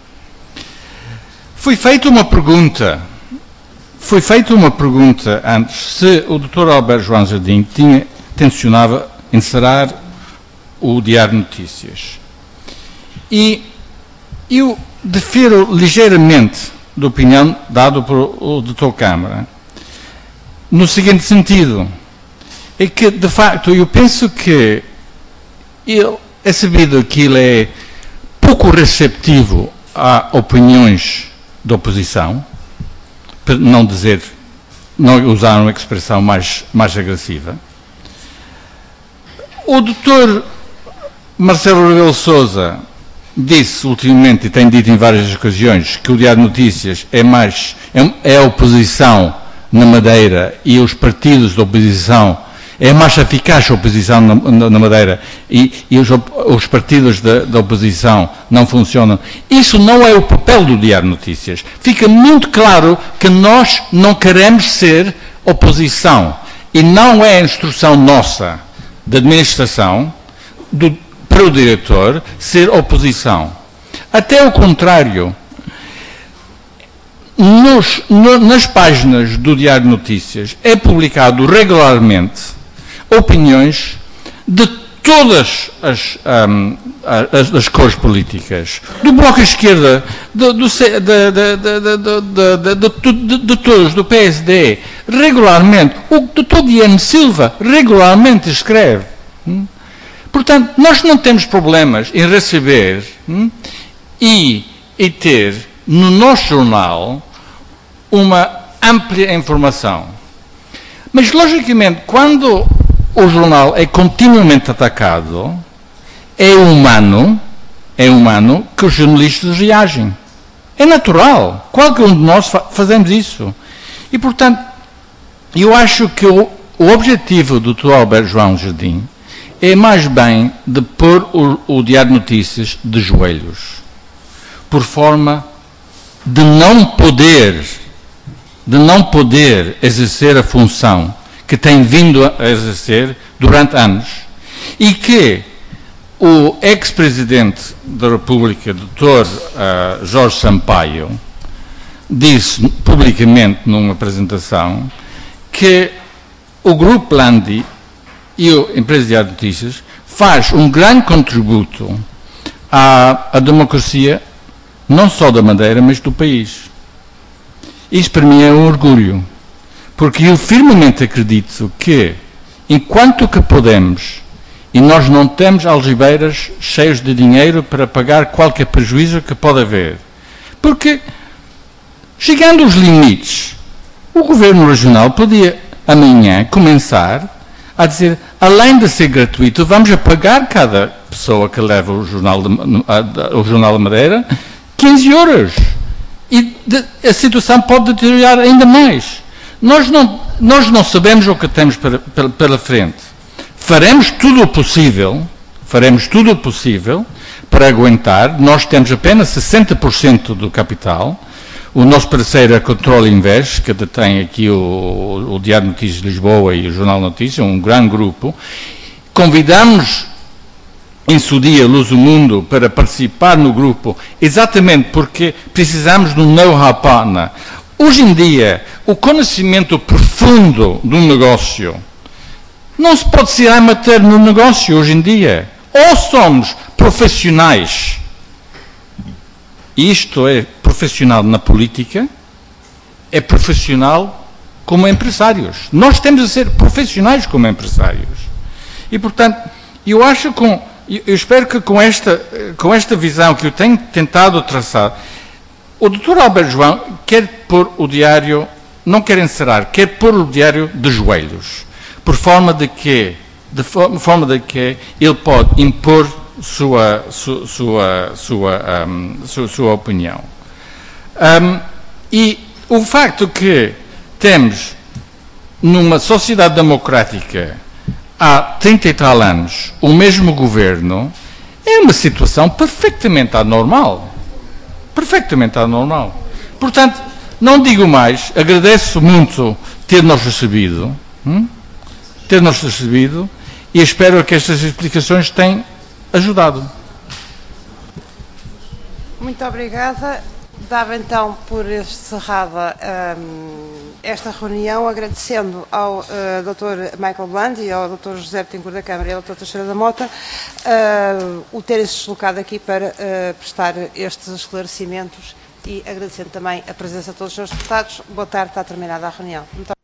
S3: Foi feita uma pergunta, foi feita uma pergunta antes, se o doutor Alberto João Jardim tinha, tencionava encerrar o Diário de Notícias. E eu difiro ligeiramente da opinião dada pelo doutor Câmara, no seguinte sentido, é que, de facto, eu penso que ele, é sabido que ele é pouco receptivo a opiniões da oposição, para não dizer, não usar uma expressão mais, mais agressiva. O doutor Marcelo Rebelo Sousa disse ultimamente, e tem dito em várias ocasiões, que o Diário de Notícias é mais, é, é a oposição na Madeira, e os partidos da oposição, é mais eficaz a oposição na, na, na Madeira, e, e os, os partidos da, da oposição não funcionam. Isso não é o papel do Diário de Notícias. Fica muito claro que nós não queremos ser oposição, e não é a instrução nossa, da administração, do, para o diretor, ser oposição. Até o contrário, nos, no, nas páginas do Diário de Notícias é publicado regularmente opiniões de todas as, um, as, das cores políticas, do Bloco à Esquerda, do, do, de, de, de, de, de, de, de todos, do P S D, regularmente, o doutor Diano Silva regularmente escreve. Hum? Portanto, nós não temos problemas em receber hum, e, e ter no nosso jornal uma ampla informação. Mas, logicamente, quando o jornal é continuamente atacado, é humano, é humano que os jornalistas reagem. É natural. Qualquer um de nós fa fazemos isso. E, portanto, eu acho que o, o objetivo do doutor Alberto João Jardim é mais bem de pôr o, o Diário de Notícias de joelhos, por forma de não poder, de não poder exercer a função que tem vindo a exercer durante anos e que o ex-presidente da República, doutor uh, Jorge Sampaio, disse publicamente numa apresentação que o Grupo Landi e a empresa Diário de Notícias faz um grande contributo à, à democracia, não só da Madeira, mas do país. Isso para mim é um orgulho, porque eu firmemente acredito que, enquanto que podemos, e nós não temos algibeiras cheios de dinheiro para pagar qualquer prejuízo que pode haver. Porque, chegando aos limites, o Governo Regional podia, amanhã, começar a dizer, além de ser gratuito, vamos a pagar cada pessoa que leva o Jornal de, o Jornal da Madeira quinze euros. E de, a situação pode deteriorar ainda mais. Nós não, nós não sabemos o que temos para, pela, pela frente. Faremos tudo o possível, faremos tudo o possível para aguentar. Nós temos apenas sessenta por cento do capital. O nosso parceiro é a Control Invest, que detém aqui o, o Diário de Notícias de Lisboa e o Jornal de Notícias, um grande grupo. Convidamos em seu dia Luz do Mundo para participar no grupo, exatamente porque precisamos de um know-how partner. Hoje em dia, o conhecimento profundo do negócio não se pode ser amateur no negócio hoje em dia. Ou somos profissionais, e isto é profissional na política, é profissional como empresários. Nós temos a ser profissionais como empresários. E, portanto, eu acho que, eu espero que com esta, com esta visão que eu tenho tentado traçar, o doutor Alberto João quer pôr o diário, não quer encerrar, quer pôr o diário de joelhos, por forma de que, de forma de que ele pode impor sua, sua, sua, sua, um, sua, sua opinião. Um, e o facto que temos, numa sociedade democrática, há trinta e tal anos, o mesmo governo, é uma situação perfeitamente anormal. Perfeitamente anormal. Portanto, não digo mais, agradeço muito ter-nos recebido, hum? ter-nos recebido, e espero que estas explicações tenham ajudado.
S9: Muito obrigada. Dava então por encerrada um, esta reunião, agradecendo ao uh, doutor Michael Bland e ao doutor José Betancourt da Câmara e ao doutor Teixeira da Mota uh, o terem-se deslocado aqui para uh, prestar estes esclarecimentos, e agradecendo também a presença de todos os senhores deputados. Boa tarde, está terminada a reunião. Muito